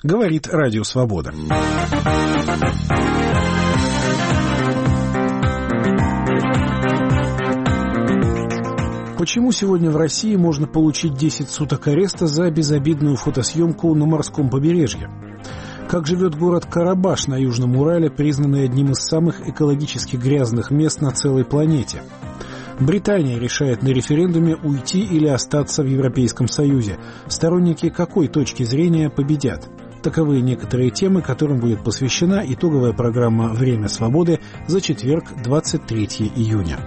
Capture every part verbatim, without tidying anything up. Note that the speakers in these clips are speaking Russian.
Говорит Радио Свобода. Почему сегодня в России можно получить десять суток ареста за безобидную фотосъемку на морском побережье? Как живет город Карабаш на Южном Урале, признанный одним из самых экологически грязных мест на целой планете? Британия решает на референдуме уйти или остаться в Европейском Союзе. Сторонники какой точки зрения победят? Таковы некоторые темы, которым будет посвящена итоговая программа «Время свободы» за четверг, двадцать третьего июня.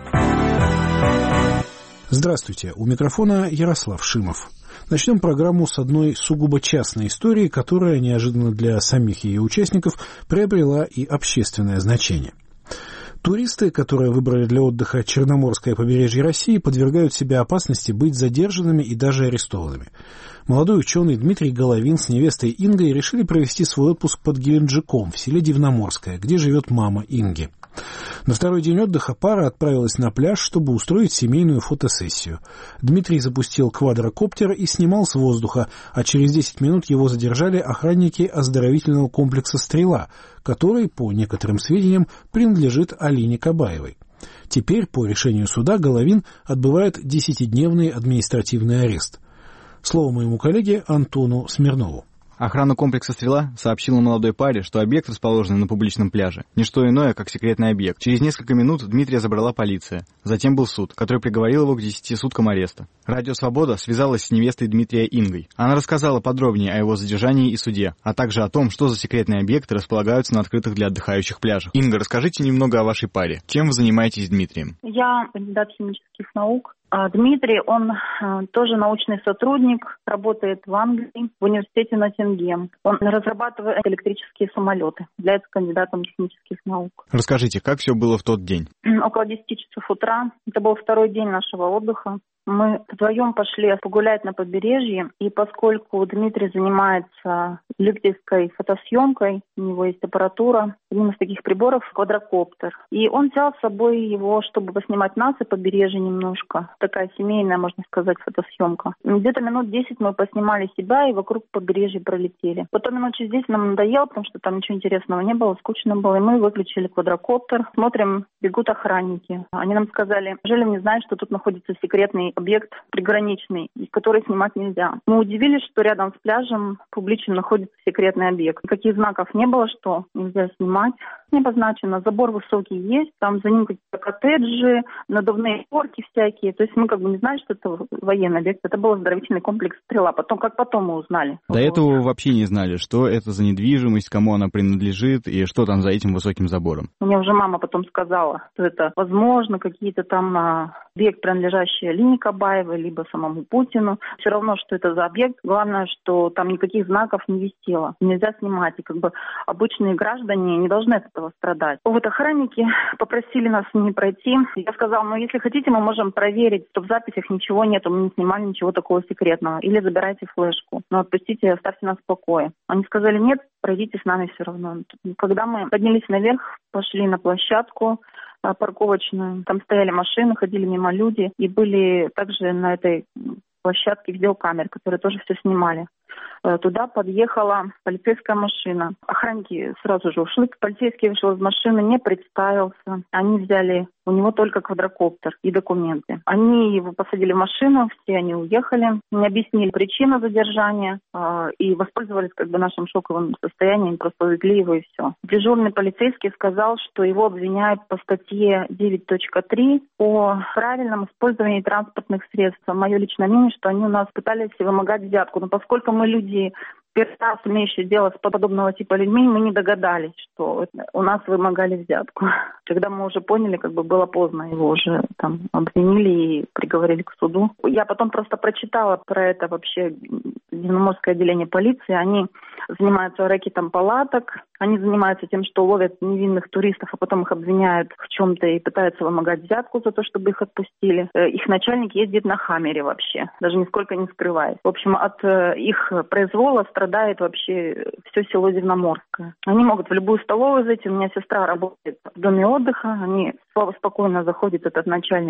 Здравствуйте, у микрофона Ярослав Шимов. Начнем программу с одной сугубо частной истории, которая, неожиданно для самих ее участников, приобрела и общественное значение. Туристы, которые выбрали для отдыха Черноморское побережье России, подвергают себя опасности быть задержанными и даже арестованными. Молодой ученый Дмитрий Головин с невестой Ингой решили провести свой отпуск под Геленджиком в селе Дивноморское, где живет мама Инги. На второй день отдыха пара отправилась на пляж, чтобы устроить семейную фотосессию. Дмитрий запустил квадрокоптер и снимал с воздуха, а через десять минут его задержали охранники оздоровительного комплекса «Стрела», который, по некоторым сведениям, принадлежит Алине Кабаевой. Теперь, по решению суда, Головин отбывает десятидневный административный арест. Слово моему коллеге Антону Смирнову. Охрана комплекса «Стрела» сообщила молодой паре, что объект, расположенный на публичном пляже, не что иное, как секретный объект. Через несколько минут Дмитрия забрала полиция. Затем был суд, который приговорил его к десяти суткам ареста. Радио «Свобода» связалась с невестой Дмитрия Ингой. Она рассказала подробнее о его задержании и суде, а также о том, что за секретные объекты располагаются на открытых для отдыхающих пляжах. Инга, расскажите немного о вашей паре. Чем вы занимаетесь с Дмитрием? Я кандидат химических наук. А Дмитрий, он э, тоже научный сотрудник, работает в Англии, в университете Ноттингем. Он разрабатывает электрические самолеты, является кандидатом технических наук. Расскажите, как все было в тот день? Около десяти часов утра. Это был второй день нашего отдыха. Мы вдвоем пошли погулять на побережье, и поскольку Дмитрий занимается любительской фотосъемкой, у него есть аппаратура, один из таких приборов — квадрокоптер. И он взял с собой его, чтобы поснимать нас и побережье немножко. Такая семейная, можно сказать, фотосъемка. Где-то минут десять мы поснимали себя и вокруг побережья пролетели. Потом минут через десять нам надоело, потому что там ничего интересного не было, скучно было, и мы выключили квадрокоптер. Смотрим, бегут охранники. Они нам сказали: неужели вы не знаете, что тут находится секретный объект приграничный, который снимать нельзя? Мы удивились, что рядом с пляжем публичным находится секретный объект. Никаких знаков не было, что нельзя снимать. Не обозначено. Забор высокий есть, там за ним какие-то коттеджи, надувные горки всякие. То есть мы как бы не знали, что это военный объект. Это был оздоровительный комплекс «Стрела». Потом, как потом мы узнали. До этого вы вообще не знали, что это за недвижимость, кому она принадлежит и что там за этим высоким забором? Мне уже мама потом сказала, что это, возможно, какие-то там а, объект, принадлежащий Алине Кабаевой, либо самому Путину. Все равно, что это за объект. Главное, что там никаких знаков не висело. Нельзя снимать. И как бы обычные граждане не должны от этого страдать. Вот охранники попросили нас не пройти. Я сказала: ну, если хотите, мы можем проверить, что в записях ничего нету, мы не снимали ничего такого секретного. Или забирайте флешку. Но отпустите, оставьте нас в покое. Они сказали: нет, пройдите с нами все равно. Когда мы поднялись наверх, пошли на площадку парковочную, там стояли машины, ходили мимо люди, и были также на этой площадке видеокамеры, которые тоже все снимали. Туда подъехала полицейская машина. Охранники сразу же ушли. Полицейский вышел из машины, не представился. Они взяли у него только квадрокоптер и документы. Они его посадили в машину, все они уехали. Не объяснили причину задержания э, и воспользовались как бы нашим шоковым состоянием, просто увезли его и все. Дежурный полицейский сказал, что его обвиняют по статье девять точка три о правильном использовании транспортных средств. Мое личное мнение, что они у нас пытались вымогать взятку. Но поскольку мы люди, первый раз имеющие дело с подобного типа людьми, мы не догадались, что у нас вымогали взятку. Когда мы уже поняли, как бы было поздно, его уже там обвинили и приговорили к суду. Я потом просто прочитала про это вообще Дивноморское отделение полиции. Они занимаются рэкетом палаток, они занимаются тем, что ловят невинных туристов, а потом их обвиняют в чем-то и пытаются вымогать взятку за то, чтобы их отпустили. Их начальник ездит на хаммере вообще, даже нисколько не скрываясь. В общем, от их произвола страдает вообще все село Дивноморское. Они могут в любую столовую зайти. У меня сестра работает в доме отдыха. Они спокойно заходит, этот начальник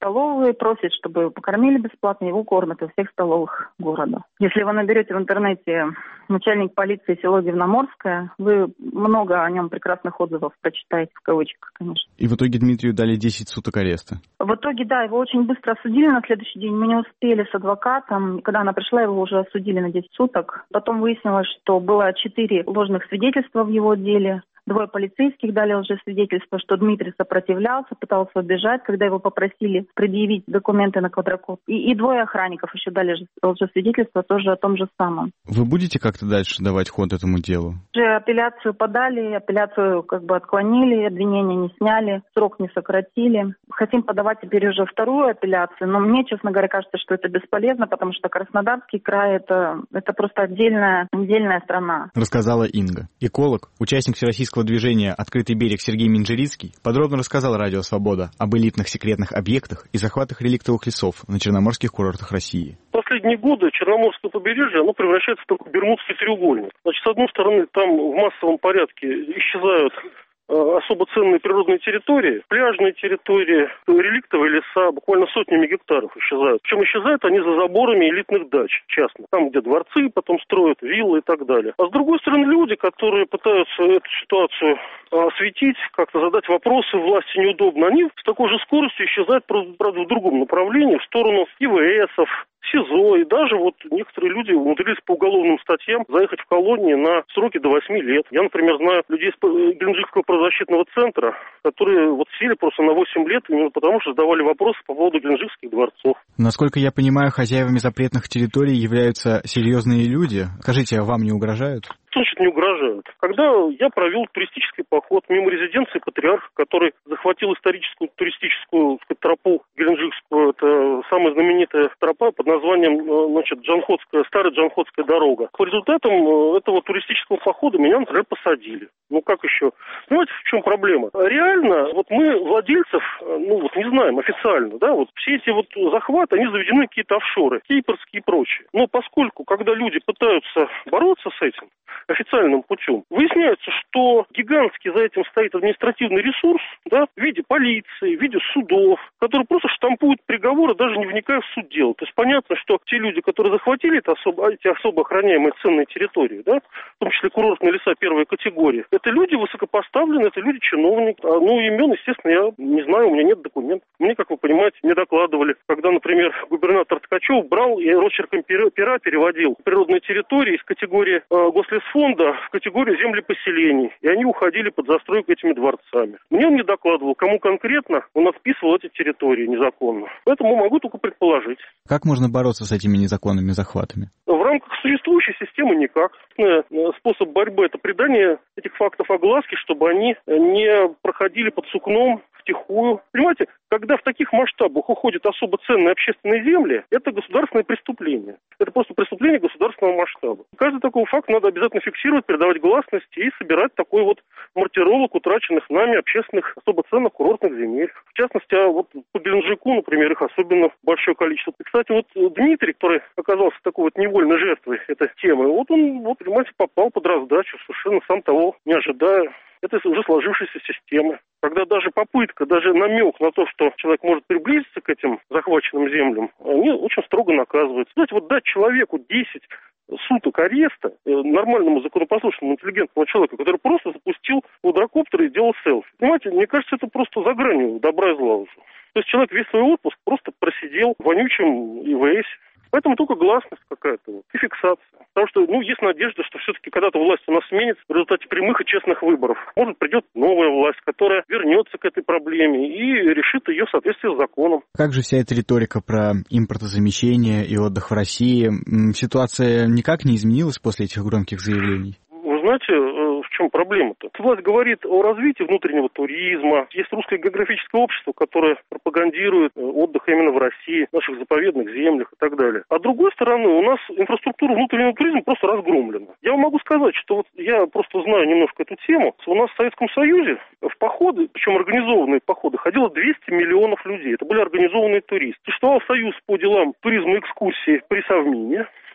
столовые, просит, чтобы его покормили бесплатно, его кормят во всех столовых города. Если вы наберете в интернете начальник полиции село Дивноморское, вы много о нем прекрасных отзывов прочитаете, в кавычках, конечно. И в итоге Дмитрию дали десять суток ареста? В итоге, да, его очень быстро осудили на следующий день. Мы не успели с адвокатом. Когда она пришла, его уже осудили на десять суток. Потом выяснилось, что было четыре ложных свидетельства в его деле. Двое полицейских дали лжесвидетельство, что Дмитрий сопротивлялся, пытался убежать, когда его попросили предъявить документы на квадрокоп. И, и двое охранников еще дали лжесвидетельство тоже о том же самом. Вы будете как-то дальше давать ход этому делу? Уже апелляцию подали, апелляцию как бы отклонили, обвинения не сняли, срок не сократили. Хотим подавать теперь уже вторую апелляцию, но мне, честно говоря, кажется, что это бесполезно, потому что Краснодарский край это, это просто отдельная, отдельная страна. Рассказала Инга. Эколог, участник всероссийского движения «Открытый берег» Сергей Минжерицкий подробно рассказал Радио Свобода об элитных секретных объектах и захватах реликтовых лесов на черноморских курортах России. В последние годы Черноморское побережье оно превращается в такой Бермудский треугольник. Значит, с одной стороны, там в массовом порядке исчезают особо ценные природные территории, пляжные территории, реликтовые леса, буквально сотнями гектаров исчезают. Причем исчезают они за заборами элитных дач частных. Там, где дворцы потом строят, виллы и так далее. А с другой стороны, люди, которые пытаются эту ситуацию осветить, как-то задать вопросы власти неудобно, они с такой же скоростью исчезают, правда, в другом направлении, в сторону ИВСов, СИЗО, и даже вот некоторые люди умудрились по уголовным статьям заехать в колонии на сроки до восьми лет. Я, например, знаю людей из Геленджикского правозащитного центра, которые вот сели просто на восемь лет именно потому, что задавали вопросы по поводу геленджикских дворцов. Насколько я понимаю, хозяевами запретных территорий являются серьезные люди. Скажите, а вам не угрожают? Значит, не угрожают. Когда я провел туристический поход мимо резиденции патриарха, который захватил историческую туристическую, так сказать, тропу Геленджикскую, это самая знаменитая тропа под названием, значит, Джанходская, старая Джанходская дорога. По результатам этого туристического похода меня, например, посадили. Ну как еще? Понимаете, в чем проблема? Реально, вот мы владельцев, ну вот не знаем официально, да, вот все эти вот захваты, они заведены какие-то офшоры, кипрские и прочие. Но поскольку, когда люди пытаются бороться с этим, официальным путем, выясняется, что гигантский за этим стоит административный ресурс, да, в виде полиции, в виде судов, которые просто штампуют приговоры, даже не вникая в суть дела. То есть понятно, что те люди, которые захватили это особо, эти особо охраняемые ценные территории, да, в том числе курортные леса первой категории, это люди высокопоставленные, это люди чиновники. А, ну, имен, естественно, я не знаю, у меня нет документов. Мне, как вы понимаете, не докладывали, когда, например, губернатор Ткачев брал и росчерком пера переводил природные территории из категории э, Гослесфонда в категорию землепоселений, и они уходили под застройку этими дворцами. Мне он не докладывал, кому конкретно он отписывал эти территории незаконно. Поэтому могу только предположить. Как можно бороться с этими незаконными захватами? В рамках существующей системы никак. Способ борьбы – это придание этих фактов огласке, чтобы они не проходили под сукном втихую. Понимаете, когда в таких масштабах уходят особо ценные общественные земли, это государственное преступление. Это просто преступление государственного масштаба. Каждый такой факт надо обязательно фиксировать, придавать гласности и собирать такой вот мартиролог утраченных нами общественных особо ценных курортных земель. В частности, а вот по Геленджику, например, их особенно большое количество. И, кстати, вот Дмитрий, который оказался такой вот невольной жертвой этой темы, вот он, вот, понимаете, попал под раздачу, совершенно сам того не ожидая. Это уже сложившаяся система. Когда даже попытка, даже намек на то, что человек может приблизиться к этим захваченным землям, они очень строго наказываются. Знаете, вот дать человеку десять суток ареста, нормальному, законопослушному, интеллигентному человеку, который просто запустил квадрокоптер и делал селфи. Понимаете, мне кажется, это просто за гранью добра и зла уже. То есть человек весь свой отпуск просто просидел в вонючем ИВС. Поэтому только гласность какая-то вот, и фиксация. Потому что, ну, есть надежда, что все-таки когда-то власть у нас сменится в результате прямых и честных выборов. Может, придет новая власть, которая вернется к этой проблеме и решит ее в соответствии с законом. Как же вся эта риторика про импортозамещение и отдых в России? Ситуация никак не изменилась после этих громких заявлений? Вы знаете, в чем проблема-то? Власть говорит о развитии внутреннего туризма. Есть русское географическое общество, которое пропагандирует отдых именно в России, в наших заповедных землях и так далее. А с другой стороны, у нас инфраструктура внутреннего туризма просто разгромлена. Я вам могу сказать, что вот я просто знаю немножко эту тему. У нас в Советском Союзе в походы, причем организованные походы, ходило двести миллионов людей. Это были организованные туристы. Существовал союз по делам туризма и экскурсии при Совмине.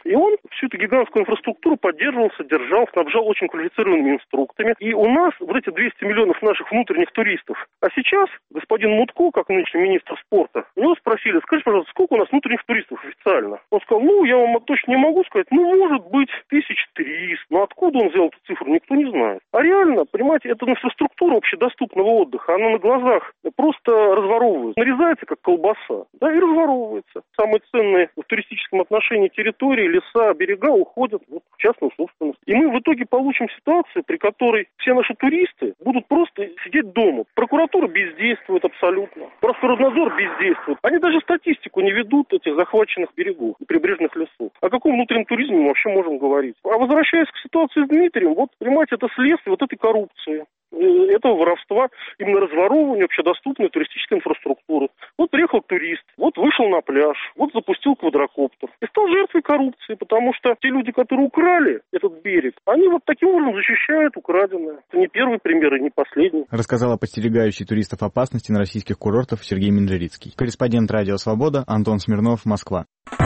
И он всю эту гигантскую инфраструктуру поддерживал, содержал, снабжал очень квалифицированными инструктами. И у нас вот эти двести миллионов наших внутренних туристов. А сейчас господин Мутко, как нынешний министр спорта, у него спросили: скажите, пожалуйста, сколько у нас внутренних туристов официально? Он сказал: ну, я вам точно не могу сказать, ну, может быть, тысяч триста. Но откуда он взял эту цифру, никто не знает. А реально, понимаете, эта инфраструктура общедоступного отдыха, она на глазах просто разворовывается. Нарезается, как колбаса, да, и разворовывается. Самые ценные в туристическом отношении территории, леса, берега уходят вот, в частную собственность. И мы в итоге получим ситуацию, при которой все наши туристы будут просто сидеть дома. Прокуратура бездействует абсолютно. Росприроднадзор бездействует. Они даже статистику не ведут этих захваченных берегов и прибрежных лесов. О каком внутреннем туризме мы вообще можем говорить? А возвращаясь к ситуации с Дмитрием, вот, понимаете, это следствие вот этой коррупции, этого воровства, именно разворовывания общедоступной туристической инфраструктуры. Вот приехал турист, вот вышел на пляж, вот запустил квадрокоптер и стал жертвой коррупции, потому что те люди, которые украли этот берег, они вот таким образом защищают украденное. Это не первый пример и не последний. Рассказал о подстерегающей туристов опасности на российских курортах Сергей Минжерицкий. Корреспондент «Радио Свобода» Антон Смирнов, Москва.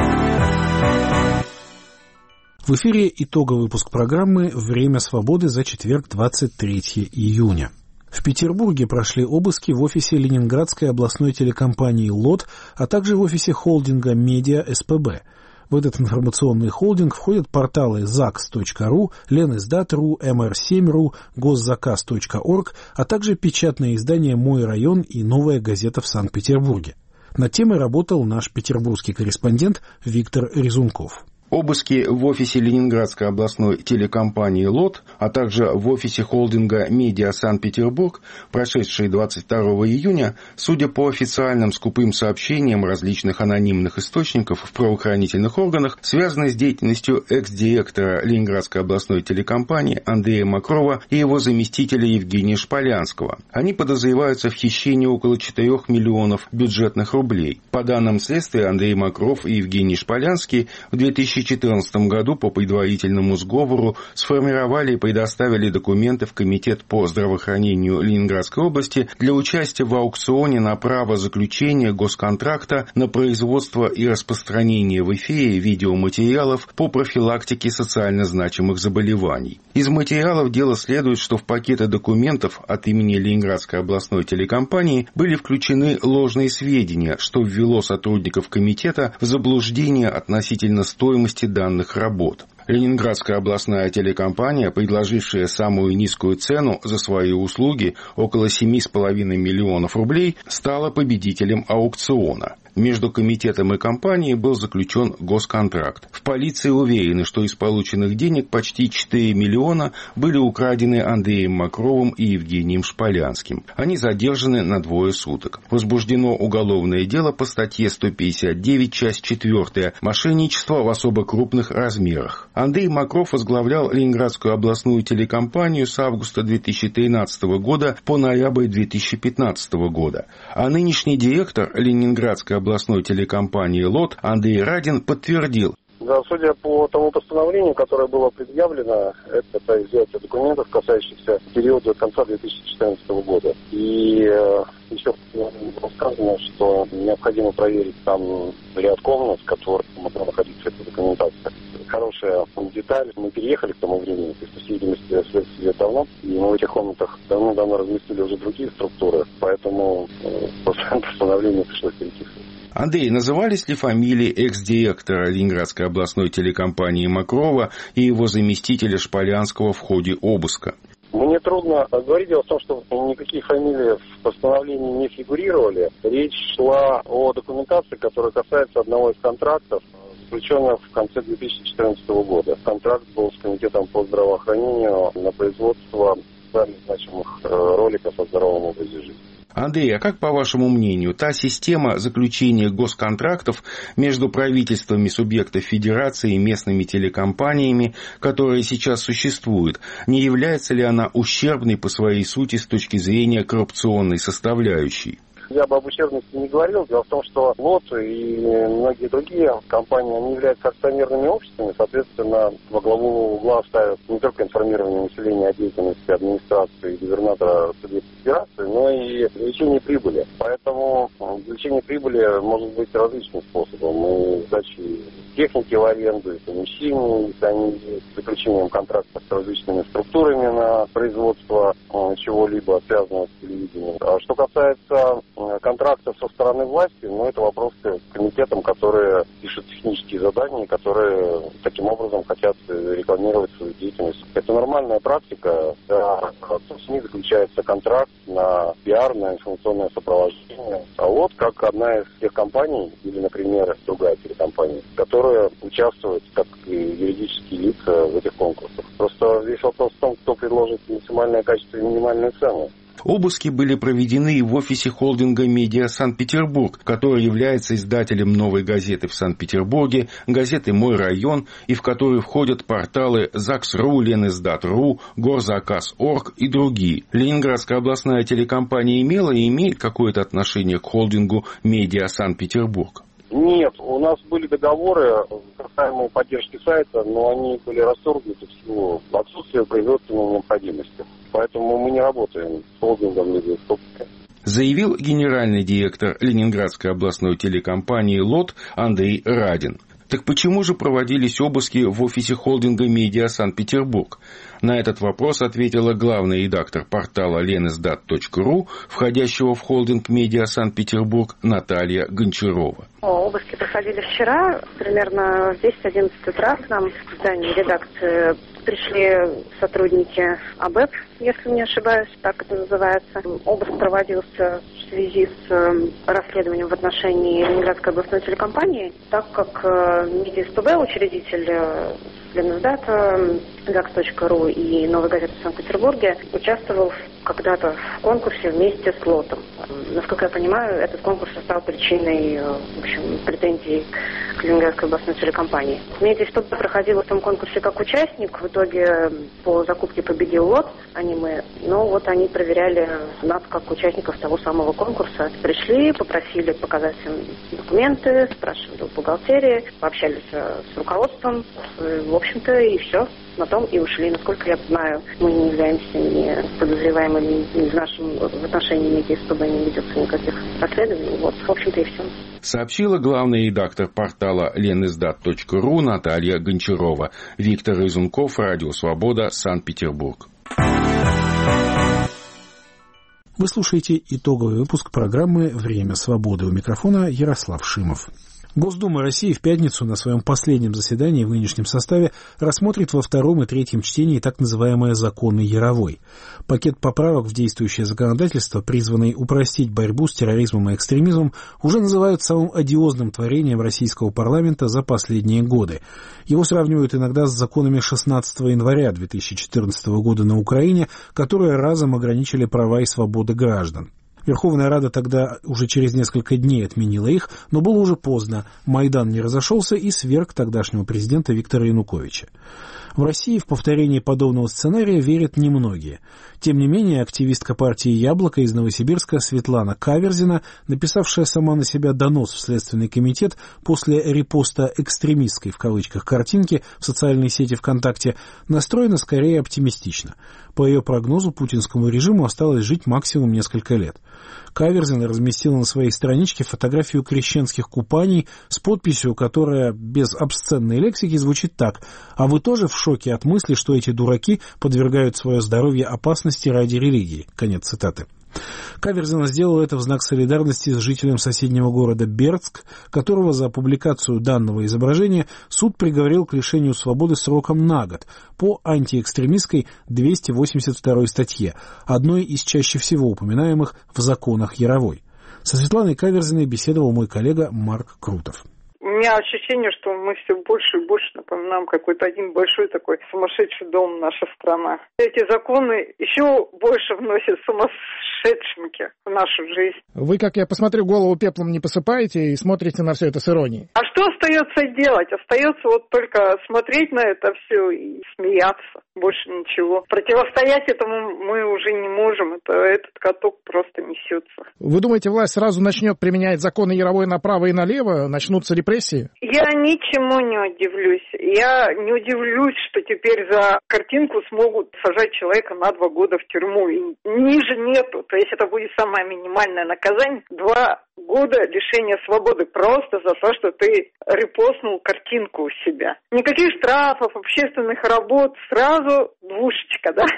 В эфире итоговый выпуск программы «Время свободы» за четверг, двадцать третьего июня. В Петербурге прошли обыски в офисе Ленинградской областной телекомпании «ЛОТ», а также в офисе холдинга «Медиа СПБ». В этот информационный холдинг входят порталы закс точка ру, Лениздат точка ру, эм эр семь точка ру, госзаказ точка орг, а также печатное издание «Мой район» и «Новая газета» в Санкт-Петербурге. Над темой работал наш петербургский корреспондент Виктор Резунков. Обыски в офисе Ленинградской областной телекомпании «ЛОТ», а также в офисе холдинга «Медиа Санкт-Петербург», прошедшие двадцать второго июня, судя по официальным скупым сообщениям различных анонимных источников в правоохранительных органах, связаны с деятельностью экс-директора Ленинградской областной телекомпании Андрея Мокрова и его заместителя Евгения Шполянского. Они подозреваются в хищении около четырёх миллионов бюджетных рублей. По данным следствия, Андрей Мокров и Евгений Шполянский в две тысячи В две тысячи четырнадцатом году по предварительному сговору сформировали и предоставили документы в Комитет по здравоохранению Ленинградской области для участия в аукционе на право заключения госконтракта на производство и распространение в эфире видеоматериалов по профилактике социально значимых заболеваний. Из материалов дела следует, что в пакеты документов от имени Ленинградской областной телекомпании были включены ложные сведения, что ввело сотрудников комитета в заблуждение относительно стоимости данных работ. Ленинградская областная телекомпания, предложившая самую низкую цену за свои услуги, около семи с половиной миллионов рублей, стала победителем аукциона. Между комитетом и компанией был заключен госконтракт. В полиции уверены, что из полученных денег почти четыре миллиона были украдены Андреем Мокровым и Евгением Шполянским. Они задержаны на двое суток. Возбуждено уголовное дело по статье сто пятьдесят девять, часть четвёртая «Мошенничество в особо крупных размерах». Андрей Мокров возглавлял Ленинградскую областную телекомпанию с августа две тысячи тринадцатого года по ноябрь две тысячи пятнадцатого года. А нынешний директор Ленинградской областной телекомпании «ЛОТ» Андрей Радин подтвердил. Да, судя по тому постановлению, которое было предъявлено, это изъятие документов, касающихся периода конца две тысячи четырнадцатого года. И э, еще было сказано, что необходимо проверить там ряд комнат, в которых могла находиться эта документация. Хорошая деталь. Мы переехали к тому времени, то есть, по всей видимости, следствие давно, и мы в этих комнатах давно-давно разместили уже другие структуры, поэтому э, после постановления пришлось перейти. Андрей, назывались ли фамилии экс-директора Ленинградской областной телекомпании Мокрова и его заместителя Шполянского в ходе обыска? Мне трудно говорить. Дело в том, что никакие фамилии в постановлении не фигурировали. Речь шла о документации, которая касается одного из контрактов, заключенных в конце две тысячи четырнадцатого года. Контракт был с Комитетом по здравоохранению на производство социально значимых роликов о здоровом образе жизни. Андрей, а как, по вашему мнению, та система заключения госконтрактов между правительствами субъектов федерации и местными телекомпаниями, которая сейчас существует, не является ли она ущербной по своей сути с точки зрения коррупционной составляющей? Я бы об ущербности не говорил. Дело в том, что ЛОТ и многие другие компании, они являются акционерными обществами, соответственно, во главу угла ставят не только информирование населения о деятельности администрации и губернатора Судебной Федерации, но и извлечение прибыли. Поэтому извлечение прибыли может быть различным способом. И сдачи техники в аренду, и помещений, если они есть, заключением контрактов с различными структурами на производство чего-либо связанного с телевидением. А что касается контрактов со стороны власти, ну, это вопрос к комитетам, которые пишут технические задания, которые таким образом хотят рекламировать свою деятельность. Это нормальная практика. Да, с СМИ заключается контракт на пиар, на информационное сопровождение. А вот как одна из тех компаний, или, например, другая телекомпания, которая участвует как юридические лица в этих конкурсах. Просто весь вопрос в том, кто предложит максимальное качество и минимальную цену. Обыски были проведены и в офисе холдинга «Медиа Санкт-Петербург», который является издателем «Новой газеты» в Санкт-Петербурге, газеты «Мой район», и в который входят порталы ЗАГС.ру, Лениздат.ру, Горзаказ точка орг и другие. Ленинградская областная телекомпания имела и имеет какое-то отношение к холдингу «Медиа Санкт-Петербург»? Нет, у нас были договоры касаемые поддержки сайта, но они были расторгнуты в силу отсутствия производственной необходимости. Поэтому мы не работаем с холдингом «Медиа». Заявил генеральный директор Ленинградской областной телекомпании «ЛОТ» Андрей Радин. Так почему же проводились обыски в офисе холдинга «Медиа Санкт-Петербург»? На этот вопрос ответила главный редактор портала Лениздат точка ру, входящего в холдинг «Медиа Санкт-Петербург», Наталья Гончарова. Обыски проходили вчера, примерно в десять-одиннадцать утра к нам в здание редакции пришли сотрудники АБЭП, если не ошибаюсь, так это называется. Обыск проводился в связи с расследованием в отношении Ленинградской областной телекомпании, так как Медиа СПБ, учредитель Лениздата, ЗАГС точка ру и «Новой газеты» в Санкт-Петербурге, участвовал когда-то в конкурсе вместе с ЛОТом. Насколько я понимаю, этот конкурс стал причиной, в общем, претензий к Ленинградской областной телекомпании. Медиа СПБ проходил в этом конкурсе как участник. В итоге по закупке победил ЛОТ, а не мы. Но вот они проверяли нас как участников того самого конкурса. Пришли, попросили показать им документы, спрашивали у бухгалтерии, пообщались с руководством. В общем-то, и все. На том и ушли. Насколько я знаю, мы не являемся ни подозреваемыми, ни в нашем в отношении Медиа СПБ не ведется никаких расследований. Вот, в общем-то, и все. Сообщила главный редактор портала Лениздат точка ру Наталья Гончарова. Виктор Изунков, Радио Свобода, Санкт-Петербург. Вы слушаете итоговый выпуск программы «Время свободы». У микрофона Ярослав Шимов. Госдума России в пятницу на своем последнем заседании в нынешнем составе рассмотрит во втором и третьем чтении так называемые законы Яровой. Пакет поправок в действующее законодательство, призванный упростить борьбу с терроризмом и экстремизмом, уже называют самым одиозным творением российского парламента за последние годы. Его сравнивают иногда с законами шестнадцатого января две тысячи четырнадцатого года на Украине, которые разом ограничили права и свободы граждан. Верховная Рада тогда уже через несколько дней отменила их, но было уже поздно. Майдан не разошелся и сверг тогдашнего президента Виктора Януковича. В России в повторении подобного сценария верят немногие. Тем не менее, активистка партии «Яблоко» из Новосибирска Светлана Каверзина, написавшая сама на себя донос в Следственный комитет после репоста «экстремистской» в кавычках картинки в социальной сети ВКонтакте, настроена скорее оптимистично. По ее прогнозу, путинскому режиму осталось жить максимум несколько лет. Каверзина разместила на своей страничке фотографию крещенских купаний с подписью, которая без обсценной лексики звучит так: «А вы тоже в шоке от мысли, что эти дураки подвергают свое здоровье опасности ради религии?» Конец цитаты. Каверзина сделала это в знак солидарности с жителем соседнего города Бердск, которого за публикацию данного изображения суд приговорил к лишению свободы сроком на год по антиэкстремистской двести восемьдесят второй статье, одной из чаще всего упоминаемых в законах Яровой. Со Светланой Каверзиной беседовал мой коллега Марк Крутов. меня ощущение, что мы все больше и больше напоминаем какой-то один большой такой сумасшедший дом, наша страна. Эти законы еще больше вносят сумасшедшенки в нашу жизнь. Вы, как я посмотрю, голову пеплом не посыпаете и смотрите на все это с иронией. А что остается делать? Остается вот только смотреть на это все и смеяться. Больше ничего. Противостоять этому мы уже не можем. Это, этот каток просто несется. Вы думаете, власть сразу начнет применять законы Яровой направо и налево? Начнутся репрессии? Я ничему не удивлюсь. Я не удивлюсь, что теперь за картинку смогут сажать человека на два года в тюрьму. И ниже нету. То есть это будет самое минимальное наказание. Два года лишения свободы просто за то, что ты репостнул картинку у себя. Никаких штрафов, общественных работ, сразу двушечка, да.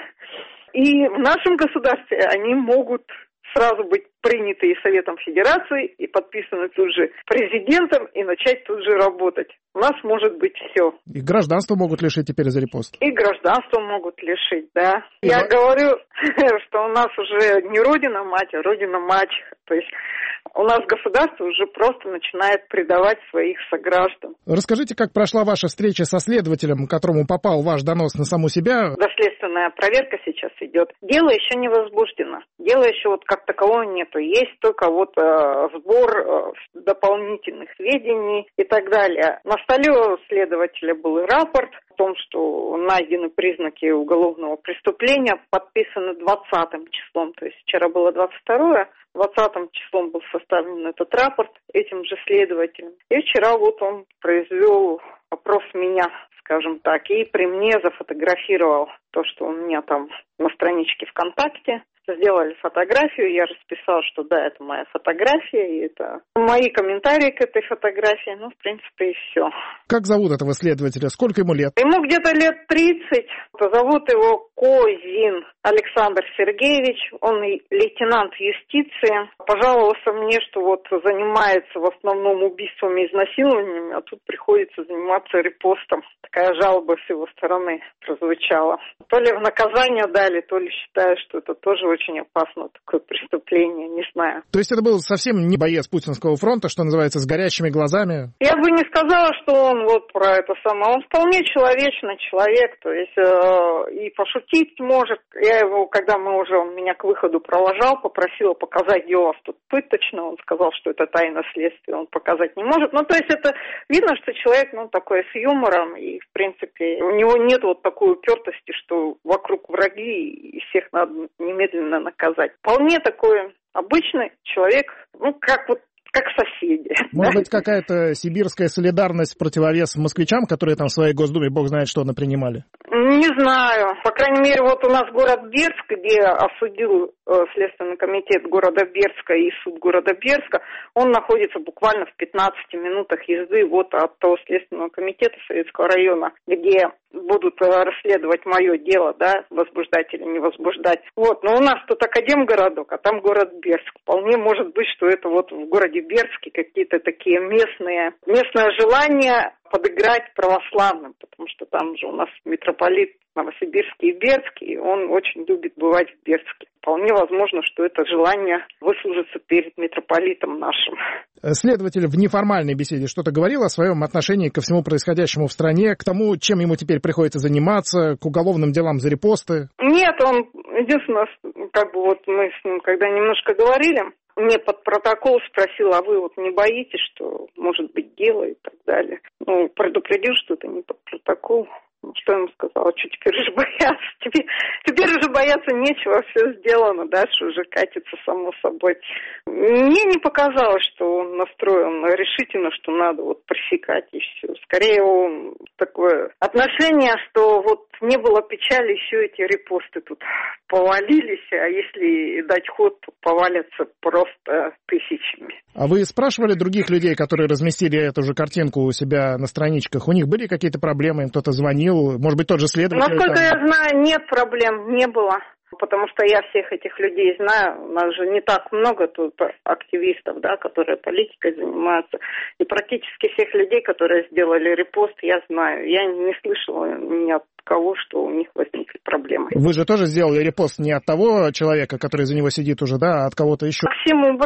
И в нашем государстве они могут сразу быть приняты и Советом Федерации, и подписаны тут же президентом, и начать тут же работать. У нас может быть все. И гражданство могут лишить теперь за репост. И гражданство могут лишить, да. И Я во... говорю, что у нас уже не родина-мать, а родина-мачеха. То есть у нас государство уже просто начинает предавать своих сограждан. Расскажите, как прошла ваша встреча со следователем, которому попал ваш донос на саму себя? Доследственная проверка сейчас идет. Дело еще не возбуждено. Дело еще вот как такового нету. Есть только вот э, сбор э, дополнительных сведений и так далее. На столе у следователя был и рапорт о том, что найдены признаки уголовного преступления, подписаны двадцатым числом. То есть вчера было двадцать второе. двадцатым числом был составлен этот рапорт этим же следователем. И вчера вот он произвел опрос меня, скажем так, и при мне зафотографировал то, что у меня там на страничке ВКонтакте. Сделали фотографию, я расписала, что да, это моя фотография, и это мои комментарии к этой фотографии, ну, в принципе, и все. Как зовут этого следователя? Сколько ему лет? Ему где-то лет тридцать. Зовут его Козин Александр Сергеевич, он лейтенант юстиции. Пожаловался мне, что вот занимается в основном убийствами и изнасилованиями, а тут приходится заниматься репостом. Такая жалоба с его стороны прозвучала. То ли в наказание дали, то ли считаю, что это тоже очень опасно, такое преступление, не знаю. То есть это был совсем не боец Путинского фронта, что называется, с горящими глазами? Я бы не сказала, что он вот про это самое. Он вполне человечный человек, то есть э, и пошутить может. Я его, когда мы уже, он меня к выходу провожал, попросила показать, где у вас тут пыточно. Он сказал, что это тайна следствия, он показать не может. Ну, то есть это видно, что человек, ну, такой с юмором, и, в принципе, у него нет вот такой упертости, что вокруг враги, и всех надо немедленно наказать. Вполне такой обычный человек, ну, как вот как соседи. Может да? быть, какая-то сибирская солидарность в противовес москвичам, которые там в своей Госдуме, бог знает что, напринимали? Не знаю. По крайней мере, вот у нас город Бердск, где осудил э, Следственный комитет города Бердска и суд города Бердска, он находится буквально в пятнадцати минутах езды вот от того Следственного комитета Советского района, где будут э, расследовать мое дело, да, возбуждать или не возбуждать. Вот, но у нас тут Академгородок, а там город Бердск. Вполне может быть, что это вот в городе Бердске какие-то такие местные, местное желание подыграть православным, потому что там же у нас митрополит Новосибирский и Бердский, и он очень любит бывать в Бердске. Вполне возможно, что это желание выслужиться перед митрополитом нашим. Следователь в неформальной беседе что-то говорил о своем отношении ко всему происходящему в стране, к тому, чем ему теперь приходится заниматься, к уголовным делам за репосты? Нет, он, единственное, как бы вот мы с ним когда немножко говорили, мне под протокол спросил, а вы вот не боитесь, что может быть дело и так далее. Ну, предупредил, что это не под протокол. Что я ему сказала? Что теперь уже бояться? Теперь, теперь уже бояться нечего, все сделано, дальше уже катится само собой. Мне не показалось, что он настроен решительно, что надо вот пресекать и все. Скорее он такое отношение, что вот не было печали, еще эти репосты тут повалились, а если дать ход, то повалятся просто тысячами. А вы спрашивали других людей, которые разместили эту же картинку у себя на страничках? У них были какие-то проблемы, им кто-то звонил? Может быть, тот же следователь? Насколько там... я знаю, нет проблем, не было. Потому что я всех этих людей знаю. У нас же не так много тут активистов, да, которые политикой занимаются. И практически всех людей, которые сделали репост, я знаю. Я не слышала ни от кого, что у них возникли проблемы. Вы же тоже сделали репост не от того человека, который за него сидит уже, да, а от кого-то еще? Максим убрал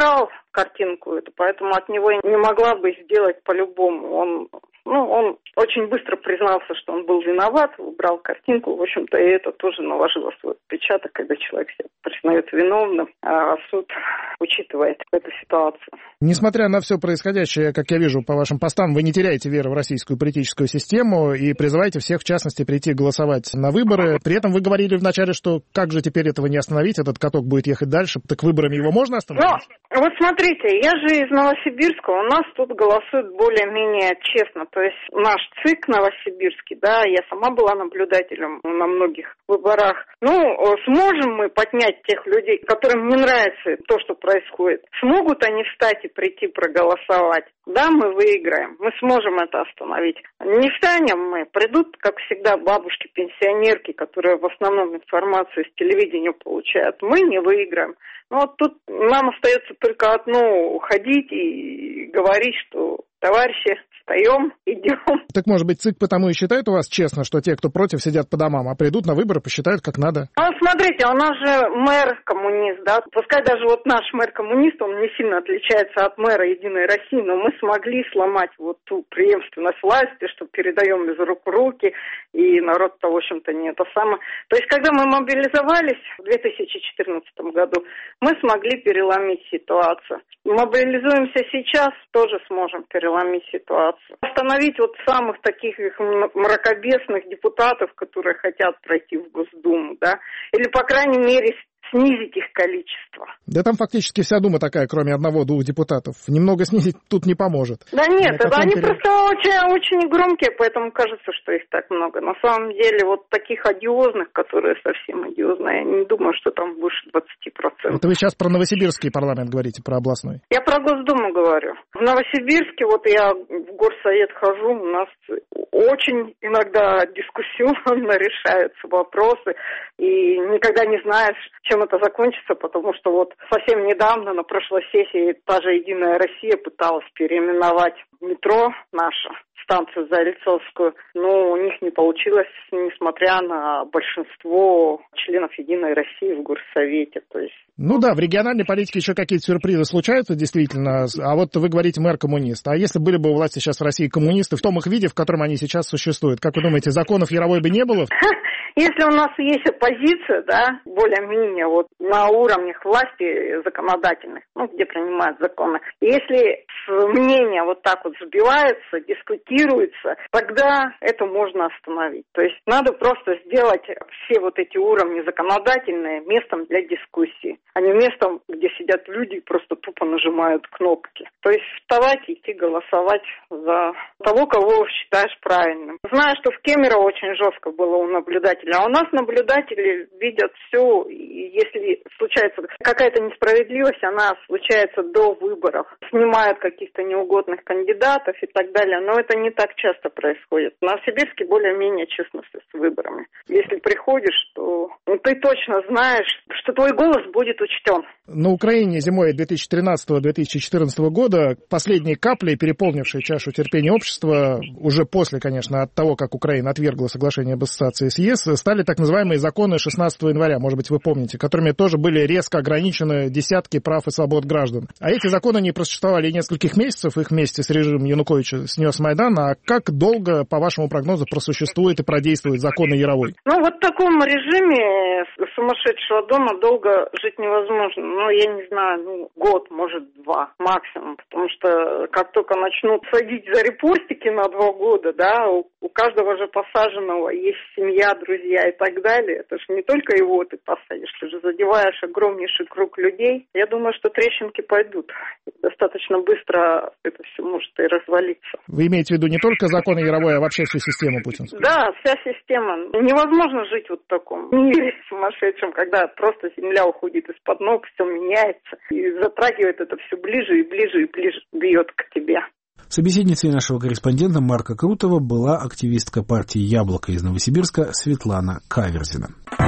картинку эту, поэтому от него не могла бы сделать по-любому. Он, ну, он очень быстро признался, что он был виноват, убрал картинку, в общем-то, и это тоже наложило свой отпечаток, когда человек себя признает виновным, а суд учитывает эту ситуацию. Несмотря на все происходящее, как я вижу по вашим постам, вы не теряете веры в российскую политическую систему и призываете всех, в частности, прийти голосовать на выборы. При этом вы говорили вначале, что как же теперь этого не остановить, этот каток будет ехать дальше, так выборами его можно остановить? Ну, вот смотрите, я же из Новосибирска, у нас тут голосуют более-менее честно, то есть наш ЦИК новосибирский, да, я сама была наблюдателем на многих выборах. Ну, сможем мы поднять тех людей, которым не нравится то, что происходит? Смогут они встать и прийти проголосовать? Да, мы выиграем, мы сможем это остановить. Не встанем мы, придут, как всегда, бабушки-пенсионерки, которые в основном информацию с телевидения получают. Мы не выиграем. Ну вот тут нам остается только одно — ходить и говорить, что товарищи, встаем, идем. Так, может быть, ЦИК потому и считает у вас честно, что те, кто против, сидят по домам, а придут на выборы, посчитают как надо? А вот смотрите, у нас же мэр коммунист, да, пускай даже вот наш мэр коммунист, он не сильно отличается от мэра Единой России, но мы смогли сломать вот ту преемственность власти, что передаем из рук в руки, и народ-то, в общем-то, не это самое. То есть, когда мы мобилизовались в две тысячи четырнадцатом году, мы смогли переломить ситуацию. Мобилизуемся сейчас, тоже сможем переломить ситуацию. Остановить вот самых таких их мракобесных депутатов, которые хотят пройти в Госдуму, да, или, по крайней мере, снизить их количество. Да там фактически вся Дума такая, кроме одного-двух депутатов. Немного снизить тут не поможет. Да нет, это они период... просто очень, очень громкие, поэтому кажется, что их так много. На самом деле вот таких одиозных, которые совсем одиозные, я не думаю, что там выше двадцати процентов. Это вы сейчас про Новосибирский парламент говорите, про областной? Я про Госдуму говорю. В Новосибирске, вот я в горсовет хожу, у нас очень иногда дискуссионно решаются вопросы, и никогда не знаешь, чем это закончится, потому что вот совсем недавно на прошлой сессии та же «Единая Россия» пыталась переименовать метро наше, станцию Зарицовскую, но у них не получилось, несмотря на большинство членов «Единой России» в горсовете. То есть... Ну да, в региональной политике еще какие-то сюрпризы случаются, действительно, а вот вы говорите мэр коммунист. А если были бы у власти сейчас в России коммунисты в том их виде, в котором они сейчас существуют, как вы думаете, законов Яровой бы не было? Если у нас есть оппозиция, да, более-менее вот на уровнях власти законодательных, ну, где принимают законы, если мнение вот так вот сбивается, дискутируется, тогда это можно остановить. То есть надо просто сделать все вот эти уровни законодательные местом для дискуссии, а не местом, где сидят люди и просто тупо нажимают кнопки. То есть вставать и идти голосовать за того, кого считаешь правильным. Знаю, что в Кемерово очень жестко было у наблюдателей, а у нас наблюдатели видят все, и если случается какая-то несправедливость, она случается до выборов. Снимают каких-то неугодных кандидатов и так далее, но это не так часто происходит. В Новосибирске более-менее честно с выборами. Если приходишь, то ну, ты точно знаешь, что твой голос будет учтен. На Украине зимой две тысячи тринадцатого — две тысячи четырнадцатого года последние капли, переполнившие чашу терпения общества, уже после, конечно, от того, как Украина отвергла соглашение об ассоциации с ЕС, стали так называемые законы шестнадцатого января, может быть, вы помните, которыми тоже были резко ограничены десятки прав и свобод граждан. А эти законы не просуществовали нескольких месяцев, их вместе с режимом Януковича снес Майдан. А как долго, по вашему прогнозу, просуществует и продействует законы Яровой? Ну, вот в таком режиме сумасшедшего дома долго жить невозможно. Ну, я не знаю, ну, год, может, два максимум. Потому что как только начнут садить за репостики на два года, да, у, у каждого же посаженного есть семья, друзья и так далее. Это же не только его ты посадишь, ты же задеваешь огромнейший круг людей. Я думаю, что трещинки пойдут. Достаточно быстро это все может и развалиться. Вы имеете в виду не только законы Яровой, а вообще всю систему путинскую? Да, вся система. Невозможно жить вот в таком мире сумасшедшем, когда просто земля уходит из-под ног, все меняется и затрагивает это все ближе и ближе и ближе, бьет к тебе. Собеседницей нашего корреспондента Марка Крутова была активистка партии «Яблоко» из Новосибирска Светлана Каверзина.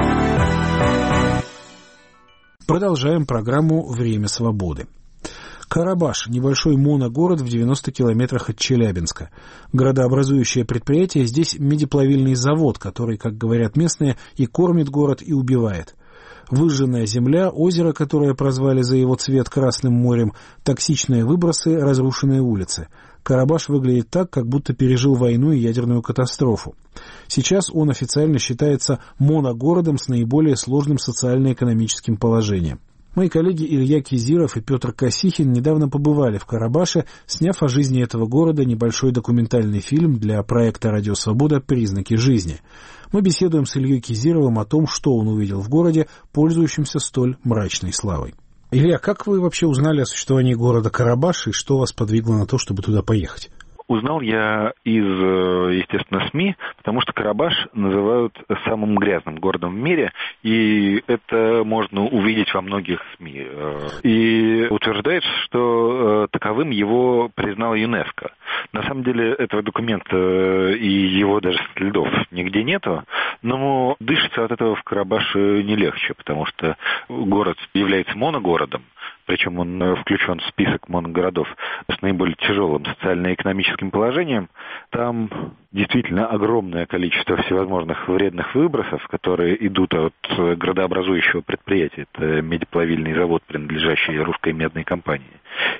Продолжаем программу «Время свободы». Карабаш – небольшой моногород в девяноста километрах от Челябинска. Градообразующее предприятие здесь медиплавильный завод, который, как говорят местные, и кормит город, и убивает. Выжженная земля, озеро, которое прозвали за его цвет Красным морем, токсичные выбросы, разрушенные улицы. Карабаш выглядит так, как будто пережил войну и ядерную катастрофу. Сейчас он официально считается моногородом с наиболее сложным социально-экономическим положением. Мои коллеги Илья Кизиров и Петр Косихин недавно побывали в Карабаше, сняв о жизни этого города небольшой документальный фильм для проекта «Радио Свобода. Признаки жизни». Мы беседуем с Ильей Кизировым о том, что он увидел в городе, пользующемся столь мрачной славой. Илья, как вы вообще узнали о существовании города Карабаш и что вас подвигло на то, чтобы туда поехать? Узнал я из, естественно, СМИ, потому что Карабаш называют самым грязным городом в мире, и это можно увидеть во многих СМИ. И утверждается, что таковым его признала ЮНЕСКО. На самом деле этого документа и его даже следов нигде нету, но дышится от этого в Карабаше не легче, потому что город является моногородом, причем он включен в список моногородов с наиболее тяжелым социально-экономическим положением. Там действительно огромное количество всевозможных вредных выбросов, которые идут от градообразующего предприятия. Это медиплавильный завод, принадлежащий русской медной компании.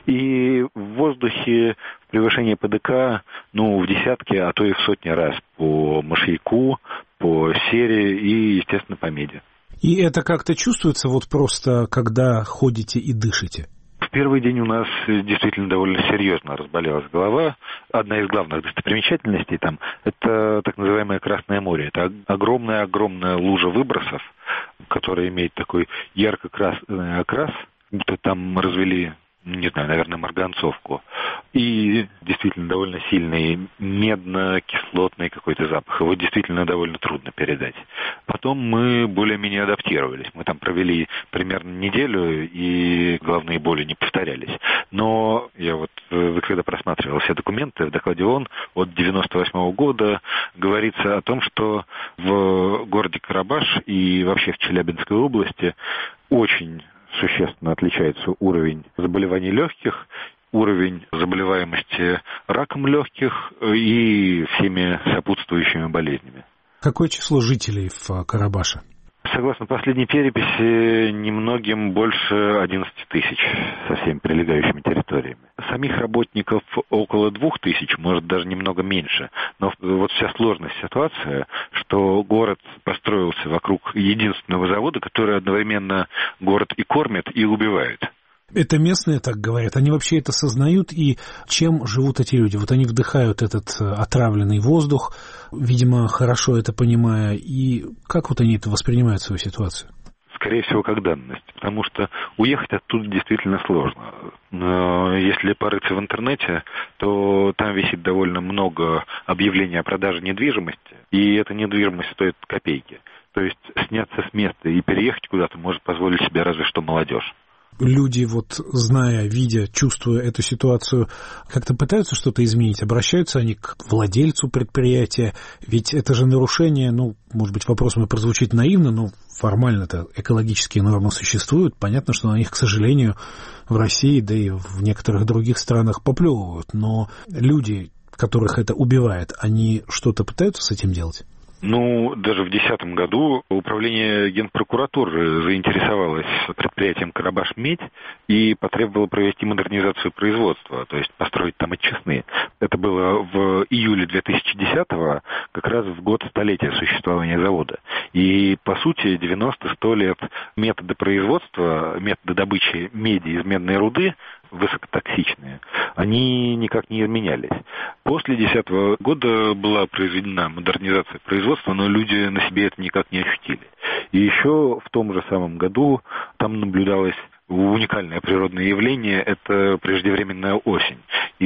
И в воздухе превышение ПДК ну, в десятки, а то и в сотни раз по мышьяку, по сере и, естественно, по меди. И это как-то чувствуется вот просто, когда ходите и дышите? В первый день у нас действительно довольно серьезно разболелась голова. Одна из главных достопримечательностей там – это так называемое Красное море. Это огромная-огромная лужа выбросов, которая имеет такой ярко-красный окрас, будто там развели, не знаю, наверное, марганцовку. И действительно довольно сильный медно-кислотный какой-то запах. Его действительно довольно трудно передать. Потом мы более-менее адаптировались. Мы там провели примерно неделю, и головные боли не повторялись. Но я вот, когда просматривал все документы, в докладе ООН от девяносто восьмого года говорится о том, что в городе Карабаш и вообще в Челябинской области очень существенно отличается уровень заболеваний легких, уровень заболеваемости раком легких и всеми сопутствующими болезнями. Какое число жителей в Карабаше? Согласно последней переписи, немногим больше одиннадцати тысяч со всеми прилегающими территориями. Самих работников около двух тысяч, может, даже немного меньше. Но вот вся сложность ситуации, что город построился вокруг единственного завода, который одновременно город и кормит, и убивает. Это местные так говорят, они вообще это сознают, и чем живут эти люди? Вот они вдыхают этот отравленный воздух, видимо, хорошо это понимая, и как вот они это воспринимают, свою ситуацию? Скорее всего, как данность, потому что уехать оттуда действительно сложно. Но если порыться в интернете, то там висит довольно много объявлений о продаже недвижимости, и эта недвижимость стоит копейки. То есть сняться с места и переехать куда-то может позволить себе разве что молодежь. Люди, вот зная, видя, чувствуя эту ситуацию, как-то пытаются что-то изменить? Обращаются они к владельцу предприятия? Ведь это же нарушение, ну, может быть, вопрос мой прозвучит наивно, но формально-то экологические нормы существуют. Понятно, что на них, к сожалению, в России, да и в некоторых других странах поплевывают. Но люди, которых это убивает, они что-то пытаются с этим делать? Ну, даже в две тысячи десятом году управление Генпрокуратуры заинтересовалось предприятием «Карабаш-Медь» и потребовало провести модернизацию производства, то есть построить там очистные. Это было в июле две тысячи десятого, как раз в год столетия существования завода. И, по сути, девяносто-сто лет методы производства, методы добычи меди из медной руды, высокотоксичные, они никак не изменялись. После две тысячи десятого года была произведена модернизация производства, но люди на себе это никак не ощутили. И еще в том же самом году там наблюдалось уникальное природное явление – это преждевременная осень.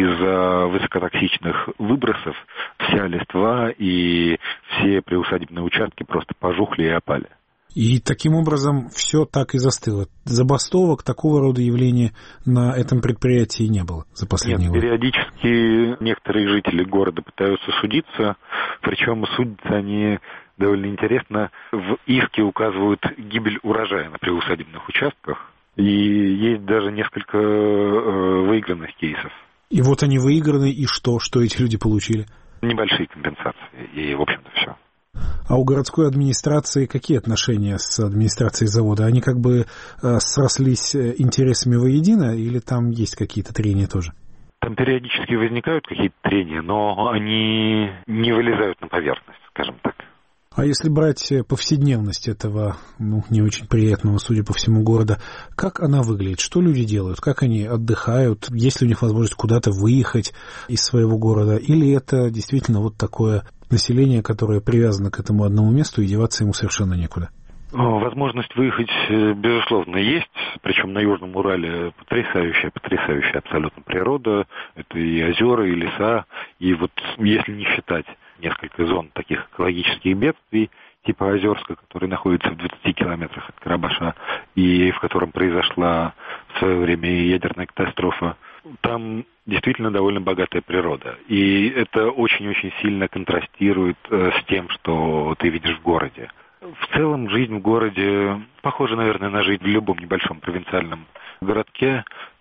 Из-за высокотоксичных выбросов вся листва и все приусадебные участки просто пожухли и опали. И таким образом все так и застыло. Забастовок, такого рода явления на этом предприятии не было за последние годы. Нет, периодически некоторые жители города пытаются судиться, причем судятся они довольно интересно. В иске указывают гибель урожая на приусадебных участках, и есть даже несколько выигранных кейсов. И вот они выиграны, и что? Что эти люди получили? Небольшие компенсации, и, в общем-то, все. А у городской администрации какие отношения с администрацией завода? Они как бы э, срослись интересами воедино или там есть какие-то трения тоже? Там периодически возникают какие-то трения, но они не вылезают на поверхность, скажем так. А если брать повседневность этого, ну, не очень приятного, судя по всему, города, как она выглядит? Что люди делают? Как они отдыхают? Есть ли у них возможность куда-то выехать из своего города? Или это действительно вот такое население, которое привязано к этому одному месту, и деваться ему совершенно некуда? Возможность выехать, безусловно, есть. Причем на Южном Урале потрясающая, потрясающая абсолютно природа. Это и озера, и леса. И вот если не считать несколько зон таких экологических бедствий, типа Озерска, который находится в двадцати километрах от Карабаша, и в котором произошла в свое время ядерная катастрофа, там действительно довольно богатая природа. И это очень-очень сильно контрастирует с тем, что ты видишь в городе. В целом жизнь в городе похожа, наверное, на жизнь в любом небольшом провинциальном городке.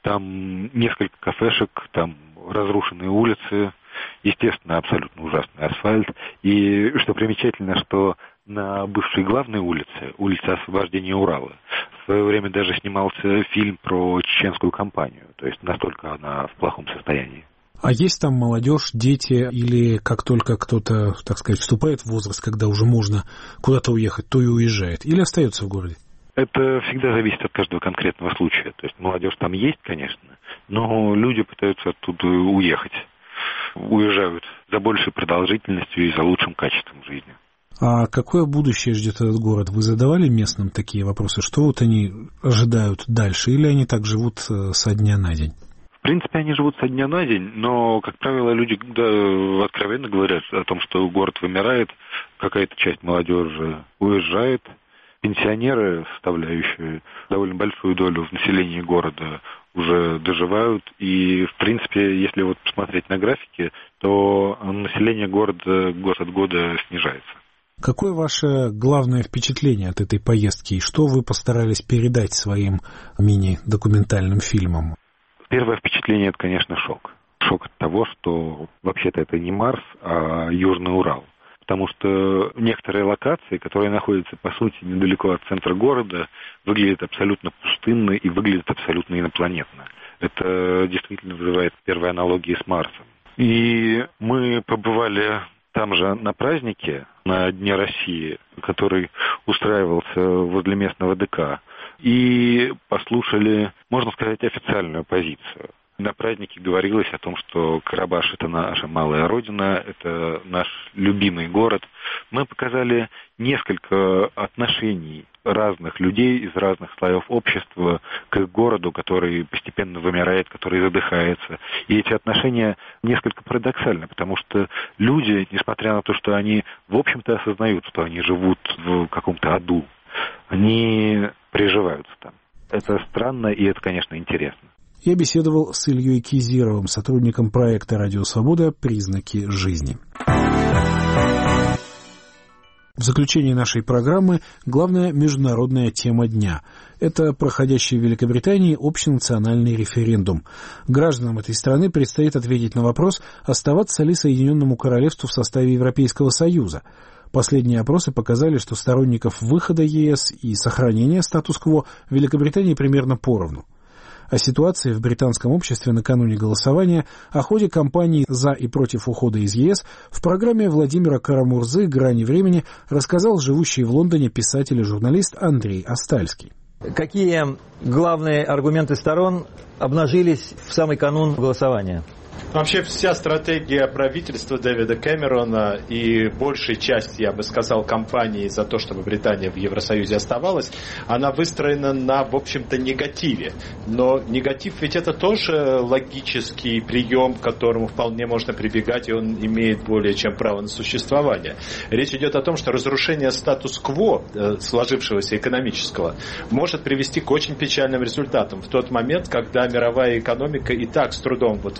Там несколько кафешек, там разрушенные улицы, естественно, абсолютно ужасный асфальт. И что примечательно, что на бывшей главной улице, улице Освобождения Урала, в свое время даже снимался фильм про чеченскую кампанию. То есть настолько она в плохом состоянии. А есть там молодежь, дети, или как только кто-то, так сказать, вступает в возраст, когда уже можно куда-то уехать, то и уезжает, или остается в городе? Это всегда зависит от каждого конкретного случая. То есть молодежь там есть, конечно, но люди пытаются оттуда уехать. Уезжают за большей продолжительностью и за лучшим качеством жизни. А какое будущее ждет этот город? Вы задавали местным такие вопросы? Что вот они ожидают дальше? Или они так живут со дня на день? В принципе, они живут со дня на день, но, как правило, люди да, откровенно говорят о том, что город вымирает, какая-то часть молодежи уезжает, пенсионеры, составляющие довольно большую долю в населении города, уже доживают, и, в принципе, если вот посмотреть на графики, то население города год от года снижается. Какое ваше главное впечатление от этой поездки, и что вы постарались передать своим мини-документальным фильмам? Первое впечатление – это, конечно, шок. Шок от того, что вообще-то это не Марс, а Южный Урал. Потому что некоторые локации, которые находятся, по сути, недалеко от центра города, выглядят абсолютно пустынно и выглядят абсолютно инопланетно. Это действительно вызывает первые аналогии с Марсом. И мы побывали там же на празднике, на Дне России, который устраивался возле местного ДК, и послушали, можно сказать, официальную позицию. На празднике говорилось о том, что Карабаш – это наша малая родина, это наш любимый город. Мы показали несколько отношений разных людей из разных слоев общества к городу, который постепенно вымирает, который задыхается. И эти отношения несколько парадоксальны, потому что люди, несмотря на то, что они, в общем-то, осознают, что они живут в каком-то аду, они приживаются там. Это странно, и это, конечно, интересно. Я беседовал с Ильей Кизировым, сотрудником проекта «Радио Свобода. Признаки жизни». В заключении нашей программы главная международная тема дня. Это проходящий в Великобритании общенациональный референдум. Гражданам этой страны предстоит ответить на вопрос, оставаться ли Соединенному Королевству в составе Европейского Союза. Последние опросы показали, что сторонников выхода ЕС и сохранения статус-кво в Великобритании примерно поровну. О ситуации в британском обществе накануне голосования, о ходе кампании «За» и «Против» ухода из ЕС в программе Владимира Карамурзы «Грани времени» рассказал живущий в Лондоне писатель и журналист Андрей Остальский. Какие главные аргументы сторон обнажились в самый канун голосования? Вообще вся стратегия правительства Дэвида Кэмерона и большей части, я бы сказал, кампании за то, чтобы Британия в Евросоюзе оставалась, она выстроена на, в общем-то, негативе. Но негатив ведь это тоже логический прием, к которому вполне можно прибегать, и он имеет более чем право на существование. Речь идет о том, что разрушение статус-кво, сложившегося экономического, может привести к очень печальным результатам в тот момент, когда мировая экономика и так с трудом вот выбралась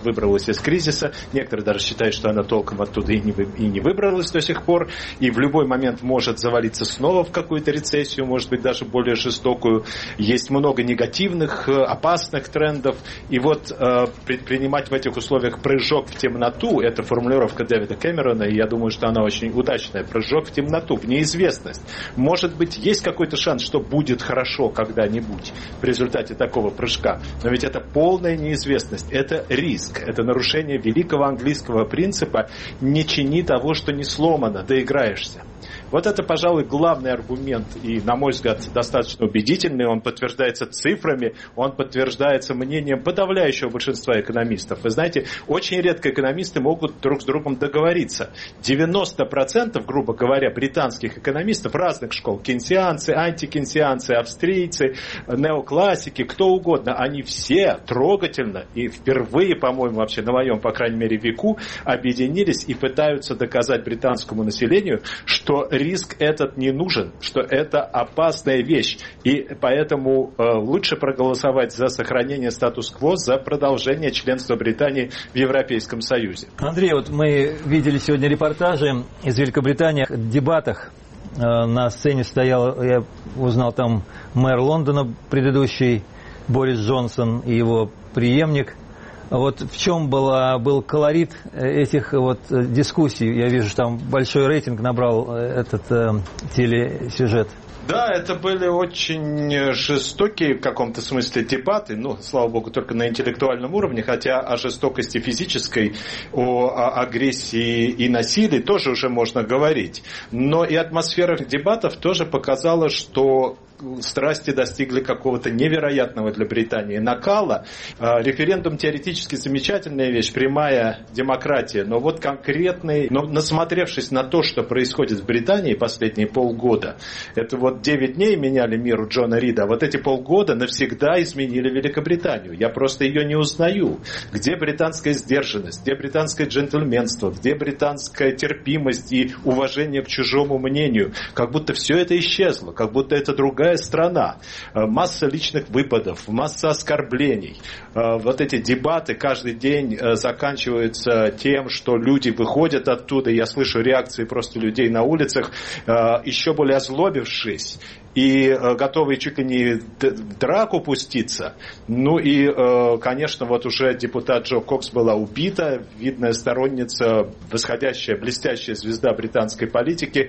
выбралась из кризиса. Некоторые даже считают, что она толком оттуда и не, вы, и не выбралась до сих пор. И в любой момент может завалиться снова в какую-то рецессию, может быть, даже более жестокую. Есть много негативных, опасных трендов. И вот э, предпринимать в этих условиях прыжок в темноту, это формулировка Дэвида Кэмерона, и я думаю, что она очень удачная. Прыжок в темноту, в неизвестность. Может быть, есть какой-то шанс, что будет хорошо когда-нибудь в результате такого прыжка. Но ведь это полная неизвестность. Это риск. Это нарушение великого английского принципа «не чини того, что не сломано, доиграешься». Вот это, пожалуй, главный аргумент, и, на мой взгляд, достаточно убедительный. Он подтверждается цифрами, он подтверждается мнением подавляющего большинства экономистов. Вы знаете, очень редко экономисты могут друг с другом договориться. девяносто процентов, грубо говоря, британских экономистов разных школ, кейнсианцы, антикейнсианцы, австрийцы, неоклассики, кто угодно, они все трогательно и впервые, по-моему, вообще на моем, по крайней мере, веку, объединились и пытаются доказать британскому населению, что риск этот не нужен, что это опасная вещь. И поэтому э, лучше проголосовать за сохранение статус-кво, за продолжение членства Британии в Европейском Союзе. Андрей, вот мы видели сегодня репортажи из Великобритании о дебатах. Э, на сцене стоял, я узнал, там мэр Лондона предыдущий, Борис Джонсон, и его преемник. Вот в чем была, был колорит этих вот дискуссий? Я вижу, что там большой рейтинг набрал этот э, телесюжет. Да, это были очень жестокие в каком-то смысле дебаты, ну, слава богу, только на интеллектуальном уровне, хотя о жестокости физической, о, о агрессии и насилии тоже уже можно говорить. Но и атмосфера дебатов тоже показала, что страсти достигли какого-то невероятного для Британии накала. Референдум теоретически замечательная вещь, прямая демократия, но вот конкретный, но насмотревшись на то, что происходит в Британии последние полгода, это вот девять дней меняли мир у Джона Рида, а вот эти полгода навсегда изменили Великобританию. Я просто ее не узнаю. Где британская сдержанность, где британское джентльменство, где британская терпимость и уважение к чужому мнению? Как будто все это исчезло, как будто это другая страна, масса личных выпадов, масса оскорблений. Вот эти дебаты каждый день заканчиваются тем, что люди выходят оттуда, я слышу реакции просто людей на улицах, еще более озлобившись и готовые чуть ли не в драку пуститься. Ну и, конечно, вот уже депутат Джо Кокс была убита, видная сторонница, восходящая, блестящая звезда британской политики.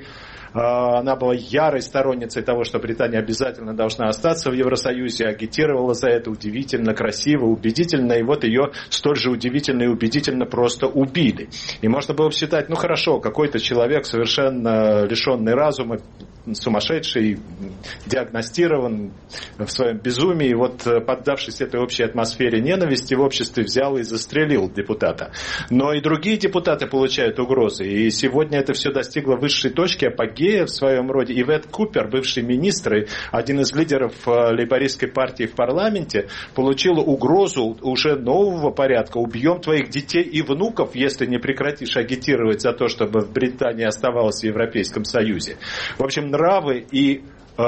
Она была ярой сторонницей того, что Британия обязательно должна остаться в Евросоюзе, агитировала за это удивительно, красиво, убедительно, и вот ее столь же удивительно и убедительно просто убили. И можно было бы считать, ну хорошо, какой-то человек совершенно лишенный разума, сумасшедший, диагностирован в своем безумии, вот поддавшись этой общей атмосфере ненависти в обществе, взял и застрелил депутата. Но и другие депутаты получают угрозы, и сегодня это все достигло высшей точки, апогея в своем роде. Ивет Купер, бывший министр и один из лидеров лейбористской партии в парламенте, получил угрозу уже нового порядка: убьем твоих детей и внуков, если не прекратишь агитировать за то, чтобы Британия оставалась в Европейском Союзе. В общем, нравы и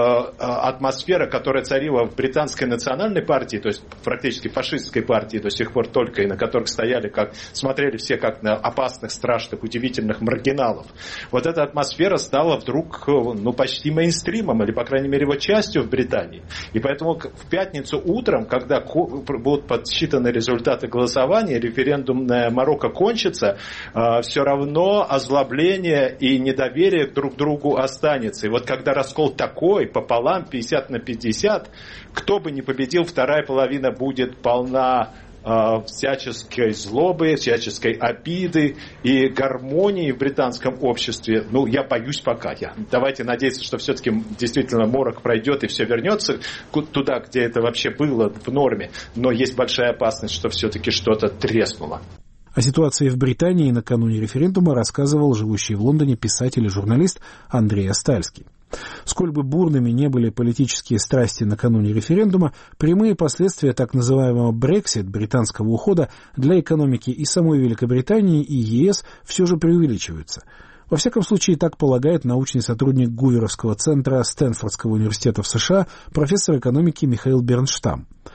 атмосфера, которая царила в британской национальной партии, то есть практически фашистской партии до сих пор только, и на которых стояли, как, смотрели все как на опасных, страшных, удивительных маргиналов. Вот эта атмосфера стала вдруг, ну, почти мейнстримом, или, по крайней мере, его частью в Британии. И поэтому в пятницу утром, когда будут подсчитаны результаты голосования, референдумная морока кончится, все равно озлобление и недоверие друг к другу останется. И вот когда раскол такой, пополам, пятьдесят на пятьдесят, кто бы ни победил, вторая половина будет полна э, всяческой злобы, всяческой обиды и гармонии в британском обществе. Ну, я боюсь пока. Я, давайте надеяться, что все-таки действительно морок пройдет и все вернется туда, где это вообще было в норме. Но есть большая опасность, что все-таки что-то треснуло. О ситуации в Британии накануне референдума рассказывал живущий в Лондоне писатель и журналист Андрей Астальский. Сколь бы бурными не были политические страсти накануне референдума, прямые последствия так называемого Брексит, британского ухода, для экономики и самой Великобритании, и ЕС все же преувеличиваются. Во всяком случае, так полагает научный сотрудник Гуверовского центра Стэнфордского университета в США, профессор экономики Михаил Бернштам.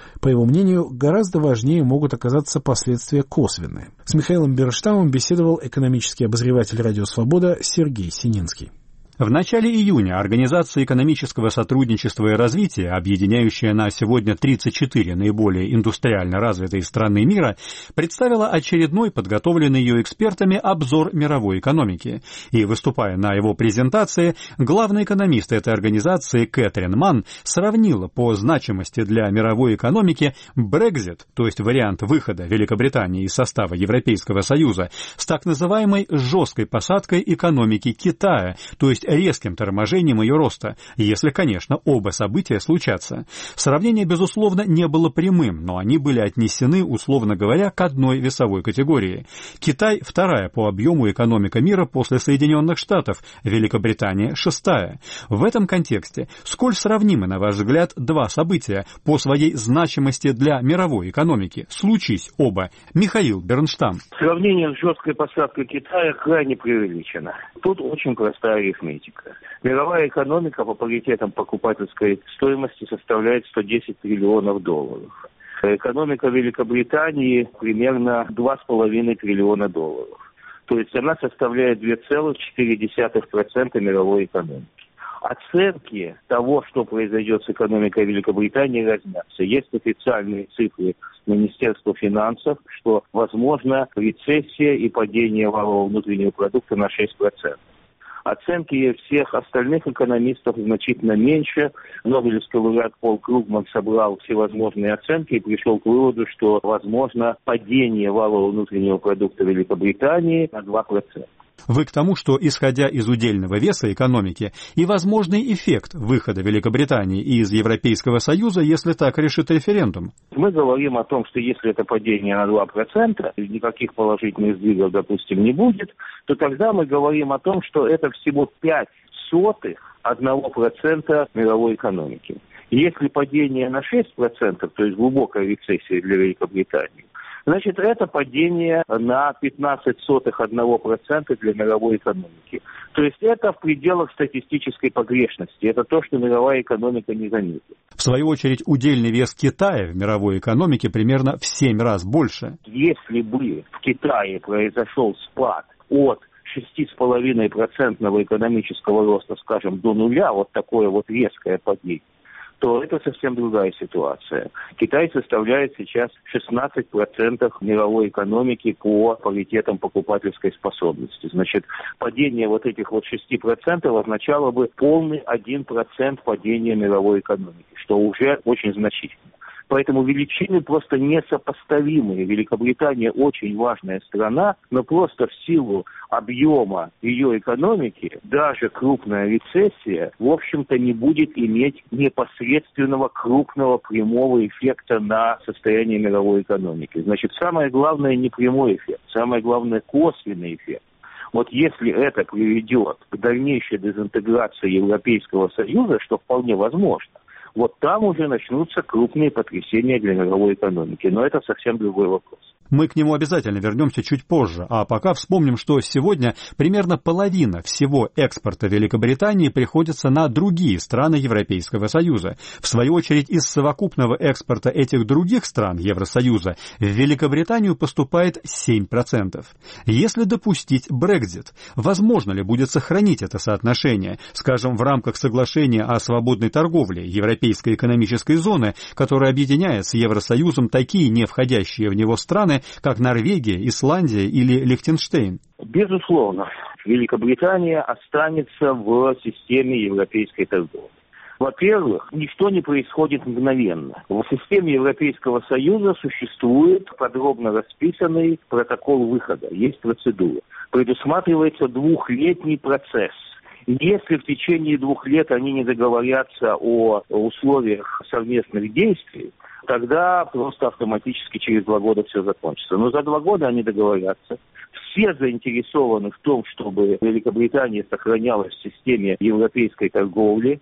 По его мнению, гораздо важнее могут оказаться последствия косвенные. С Михаилом Бернштамом беседовал экономический обозреватель «Радио Свобода» Сергей Сининский. В начале июня Организация экономического сотрудничества и развития, объединяющая на сегодня тридцать четыре наиболее индустриально развитые страны мира, представила очередной подготовленный ее экспертами обзор мировой экономики. И, выступая на его презентации, главный экономист этой организации Кэтрин Манн сравнила по значимости для мировой экономики Brexit, то есть вариант выхода Великобритании из состава Европейского Союза, с так называемой жесткой посадкой экономики Китая, то есть резким торможением ее роста, если, конечно, оба события случатся. Сравнение, безусловно, не было прямым, но они были отнесены, условно говоря, к одной весовой категории. Китай – вторая по объему экономика мира после Соединенных Штатов, Великобритания – шестая. В этом контексте, сколь сравнимы, на ваш взгляд, два события по своей значимости для мировой экономики? Случись оба. Михаил Бернштам. Сравнение с жесткой посадкой Китая крайне преувеличено. Тут очень простая арифметика. Мировая экономика по паритетам покупательской стоимости составляет сто десять триллионов долларов. Экономика Великобритании примерно два с половиной триллиона долларов. То есть она составляет два целых четыре десятых процента мировой экономики. Оценки того, что произойдет с экономикой Великобритании, разнятся. Есть официальные цифры Министерства финансов, что возможно рецессия и падение валового внутреннего продукта на шесть процентов. Оценки всех остальных экономистов значительно меньше. Нобелевский лауреат Пол Кругман собрал всевозможные оценки и пришел к выводу, что возможно падение валового внутреннего продукта Великобритании на два процента. Вы к тому, что, исходя из удельного веса экономики и возможный эффект выхода Великобритании из Европейского Союза, если так решит референдум? Мы говорим о том, что если это падение на два процента, никаких положительных сдвигов, допустим, не будет, то тогда мы говорим о том, что это всего пять сотых одного процента мировой экономики. Если падение на шесть процентов, то есть глубокая рецессия для Великобритании, значит, это падение на пятнадцать сотых одного процента для мировой экономики. То есть это в пределах статистической погрешности. Это то, что мировая экономика не заметит. В свою очередь, удельный вес Китая в мировой экономике примерно в семь раз больше. Если бы в Китае произошел спад от шесть целых пять десятых процента экономического роста, скажем, до нуля, вот такое вот резкое падение, то это совсем другая ситуация. Китай составляет сейчас шестнадцать процентов мировой экономики по паритетам покупательской способности. Значит, падение вот этих вот шесть процентов означало бы полный один процент падения мировой экономики, что уже очень значительно. Поэтому величины просто несопоставимые. Великобритания очень важная страна, но просто в силу объема ее экономики даже крупная рецессия, в общем-то, не будет иметь непосредственного крупного прямого эффекта на состояние мировой экономики. Значит, самое главное не прямой эффект, самое главное косвенный эффект. Вот если это приведет к дальнейшей дезинтеграции Европейского Союза, что вполне возможно, вот там уже начнутся крупные потрясения для мировой экономики. Но это совсем другой вопрос. Мы к нему обязательно вернемся чуть позже, а пока вспомним, что сегодня примерно половина всего экспорта Великобритании приходится на другие страны Европейского Союза. В свою очередь, из совокупного экспорта этих других стран Евросоюза в Великобританию поступает семь процентов. Если допустить Brexit, возможно ли будет сохранить это соотношение, скажем, в рамках соглашения о свободной торговле Европейской экономической зоны, которая объединяет с Евросоюзом такие не входящие в него страны, как Норвегия, Исландия или Лихтенштейн? Безусловно, Великобритания останется в системе европейской торговли. Во-первых, ничто не происходит мгновенно. В системе Европейского Союза существует подробно расписанный протокол выхода, есть процедура. Предусматривается двухлетний процесс. Если в течение двух лет они не договорятся о условиях совместных действий, тогда просто автоматически через два года все закончится. Но за два года они договорятся. Все заинтересованы в том, чтобы Великобритания сохранялась в системе европейской торговли.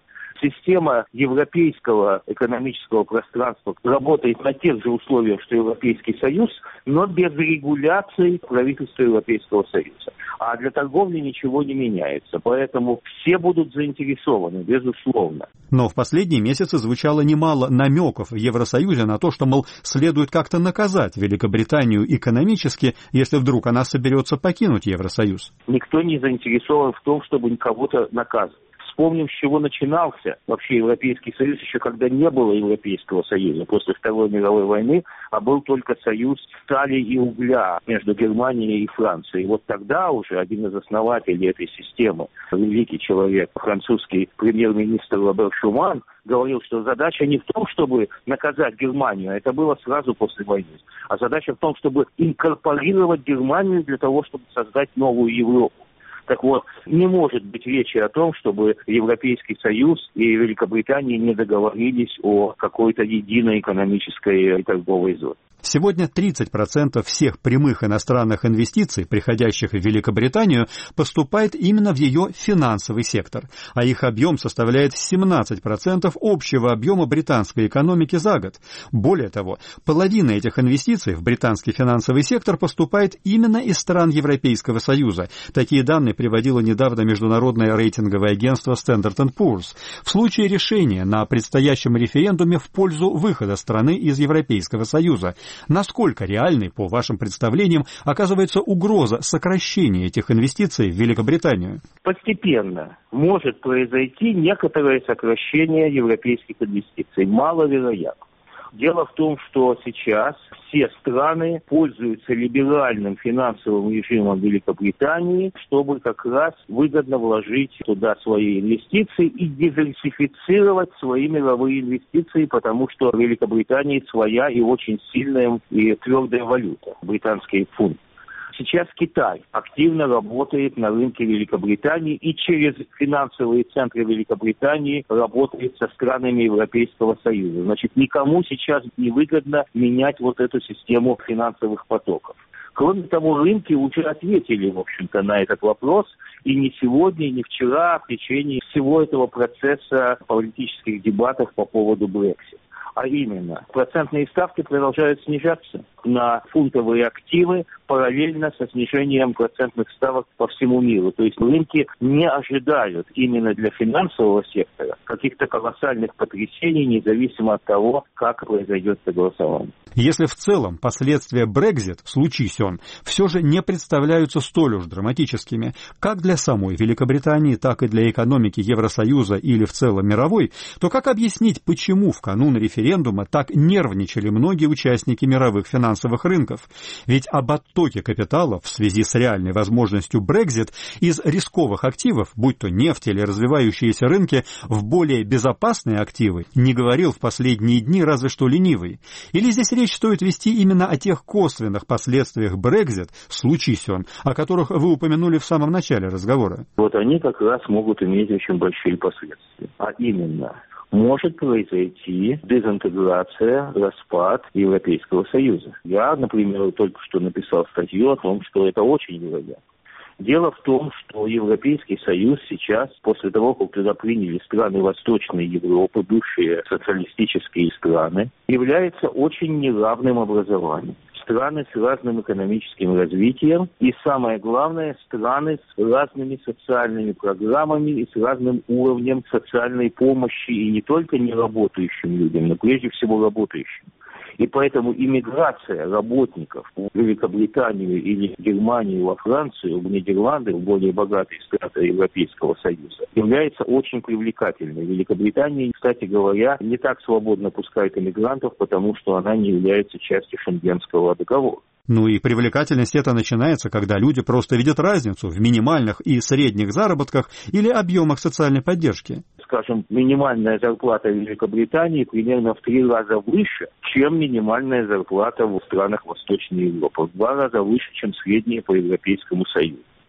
система европейского экономического пространства работает на тех же условиях, что Европейский Союз, но без регуляции правительства Европейского Союза. А для торговли ничего не меняется. Поэтому все будут заинтересованы, безусловно. Но в последние месяцы звучало немало намеков в Евросоюзе на то, что, мол, следует как-то наказать Великобританию экономически, если вдруг она соберется покинуть Евросоюз. Никто не заинтересован в том, чтобы кого-то наказывать. Вспомним, с чего начинался вообще Европейский Союз, еще когда не было Европейского Союза после Второй мировой войны, а был только союз стали и угля между Германией и Францией. И вот тогда уже один из основателей этой системы, великий человек, французский премьер-министр Робер Шуман, говорил, что задача не в том, чтобы наказать Германию, это было сразу после войны, а задача в том, чтобы инкорпорировать Германию для того, чтобы создать новую Европу. Так вот, не может быть речи о том, чтобы Европейский Союз и Великобритания не договорились о какой-то единой экономической и торговой зоне. Сегодня тридцать процентов всех прямых иностранных инвестиций, приходящих в Великобританию, поступает именно в ее финансовый сектор, а их объем составляет семнадцать процентов общего объема британской экономики за год. Более того, половина этих инвестиций в британский финансовый сектор поступает именно из стран Европейского Союза. Такие данные приводило недавно международное рейтинговое агентство Standard энд Poor's. В случае решения на предстоящем референдуме в пользу выхода страны из Европейского Союза, насколько реальной, по вашим представлениям, оказывается угроза сокращения этих инвестиций в Великобританию? Постепенно может произойти некоторое сокращение европейских инвестиций. Маловероятно. Дело в том, что сейчас все страны пользуются либеральным финансовым режимом Великобритании, чтобы как раз выгодно вложить туда свои инвестиции и диверсифицировать свои мировые инвестиции, потому что в Великобритании своя и очень сильная и твердая валюта, британский фунт. Сейчас Китай активно работает на рынке Великобритании и через финансовые центры Великобритании работает со странами Европейского Союза. Значит, никому сейчас не выгодно менять вот эту систему финансовых потоков. Кроме того, рынки уже ответили, в общем-то, на этот вопрос. И не сегодня, и не вчера, а в течение всего этого процесса политических дебатов по поводу Брексита. А именно, процентные ставки продолжают снижаться на фунтовые активы параллельно со снижением процентных ставок по всему миру. То есть рынки не ожидают именно для финансового сектора каких-то колоссальных потрясений, независимо от того, как произойдет согласование. Если в целом последствия Brexit, случись он, все же не представляются столь уж драматическими, как для самой Великобритании, так и для экономики Евросоюза или в целом мировой, то как объяснить, почему в канун референдума так нервничали многие участники мировых финансовых рынков? Ведь об оттоке капитала в связи с реальной возможностью Brexit из рисковых активов, будь то нефть или развивающиеся рынки, в более безопасные активы не говорил в последние дни разве что ленивый. Или здесь речь стоит вести именно о тех косвенных последствиях Brexit, случись он, о которых вы упомянули в самом начале разговора? Вот они как раз могут иметь очень большие последствия. А именно, может произойти дезинтеграция, распад Европейского Союза. Я, например, только что написал статью о том, что это очень вероятно. Дело в том, что Европейский Союз сейчас, после того, как туда приняли страны Восточной Европы, бывшие социалистические страны, является очень неравным образованием. Страны с разным экономическим развитием и, самое главное, страны с разными социальными программами и с разным уровнем социальной помощи и не только неработающим людям, но прежде всего работающим. И поэтому иммиграция работников в Великобританию или в Германию, во Францию, в Нидерланды, в более богатые страны Европейского Союза, является очень привлекательной. Великобритания, кстати говоря, не так свободно пускает иммигрантов, потому что она не является частью Шенгенского договора. Ну и привлекательность эта начинается, когда люди просто видят разницу в минимальных и средних заработках или объемах социальной поддержки. Скажем, минимальная зарплата в Великобритании примерно в три раза выше, чем минимальная зарплата в странах Восточной Европы. В два раза выше, чем средняя по Европейскому Союзу.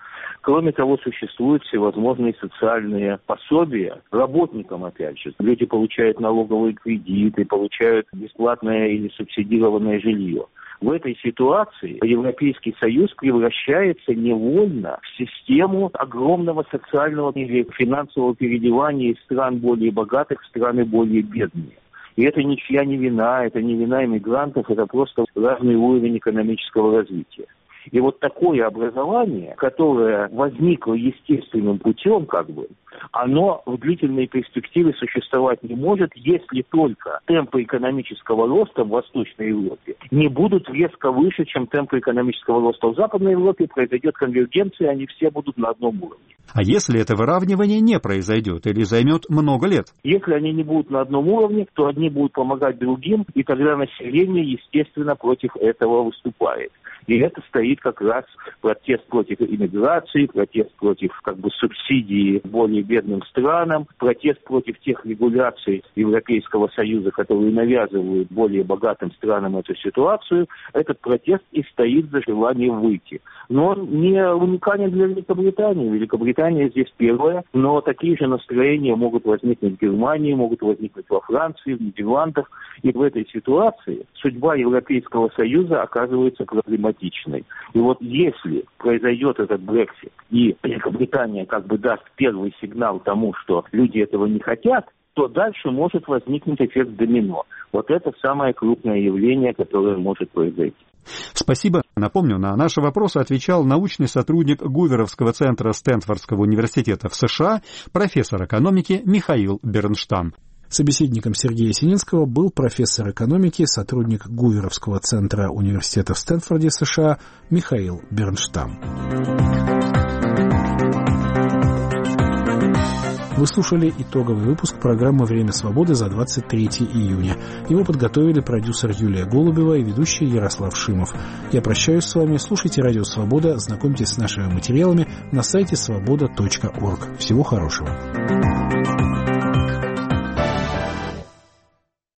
Кроме того, существуют всевозможные социальные пособия работникам, опять же. Люди получают налоговые кредиты, получают бесплатное или субсидированное жилье. В этой ситуации Европейский Союз превращается невольно в систему огромного социального или финансового переливания из стран более богатых в страны более бедные. И это ничья не вина, это не вина иммигрантов, это просто разный уровень экономического развития. И вот такое образование, которое возникло естественным путем, как бы, оно в длительной перспективе существовать не может, если только темпы экономического роста в Восточной Европе не будут резко выше, чем темпы экономического роста в Западной Европе, произойдет конвергенция, они все будут на одном уровне. А если это выравнивание не произойдет или займет много лет? Если они не будут на одном уровне, то одни будут помогать другим, и тогда население, естественно, против этого выступает. И это стоит как раз протест против иммиграции, протест против как бы субсидий более бедным странам, протест против тех регуляций Европейского Союза, которые навязывают более богатым странам эту ситуацию. Этот протест и стоит за желание выйти. Но он не уникален для Великобритании. Великобритания здесь первая, но такие же настроения могут возникнуть в Германии, могут возникнуть во Франции, в Нидерландах. И в этой ситуации судьба Европейского Союза оказывается проблематичной. И вот если произойдет этот Брексит, и Великобритания как бы даст первый сигнал тому, что люди этого не хотят, то дальше может возникнуть эффект домино. Вот это самое крупное явление, которое может произойти. Спасибо. Напомню, на наши вопросы отвечал научный сотрудник Гуверовского центра Стэнфордского университета в США, профессор экономики Михаил Бернштам. Собеседником Сергея Сининского был профессор экономики, сотрудник Гуверовского центра университета в Стэнфорде, США, Михаил Бернштам. Вы слушали итоговый выпуск программы «Время свободы» за двадцать третье июня. Его подготовили продюсер Юлия Голубева и ведущий Ярослав Шимов. Я прощаюсь с вами. Слушайте «Радио Свобода», знакомьтесь с нашими материалами на сайте свобода точка орг. Всего хорошего.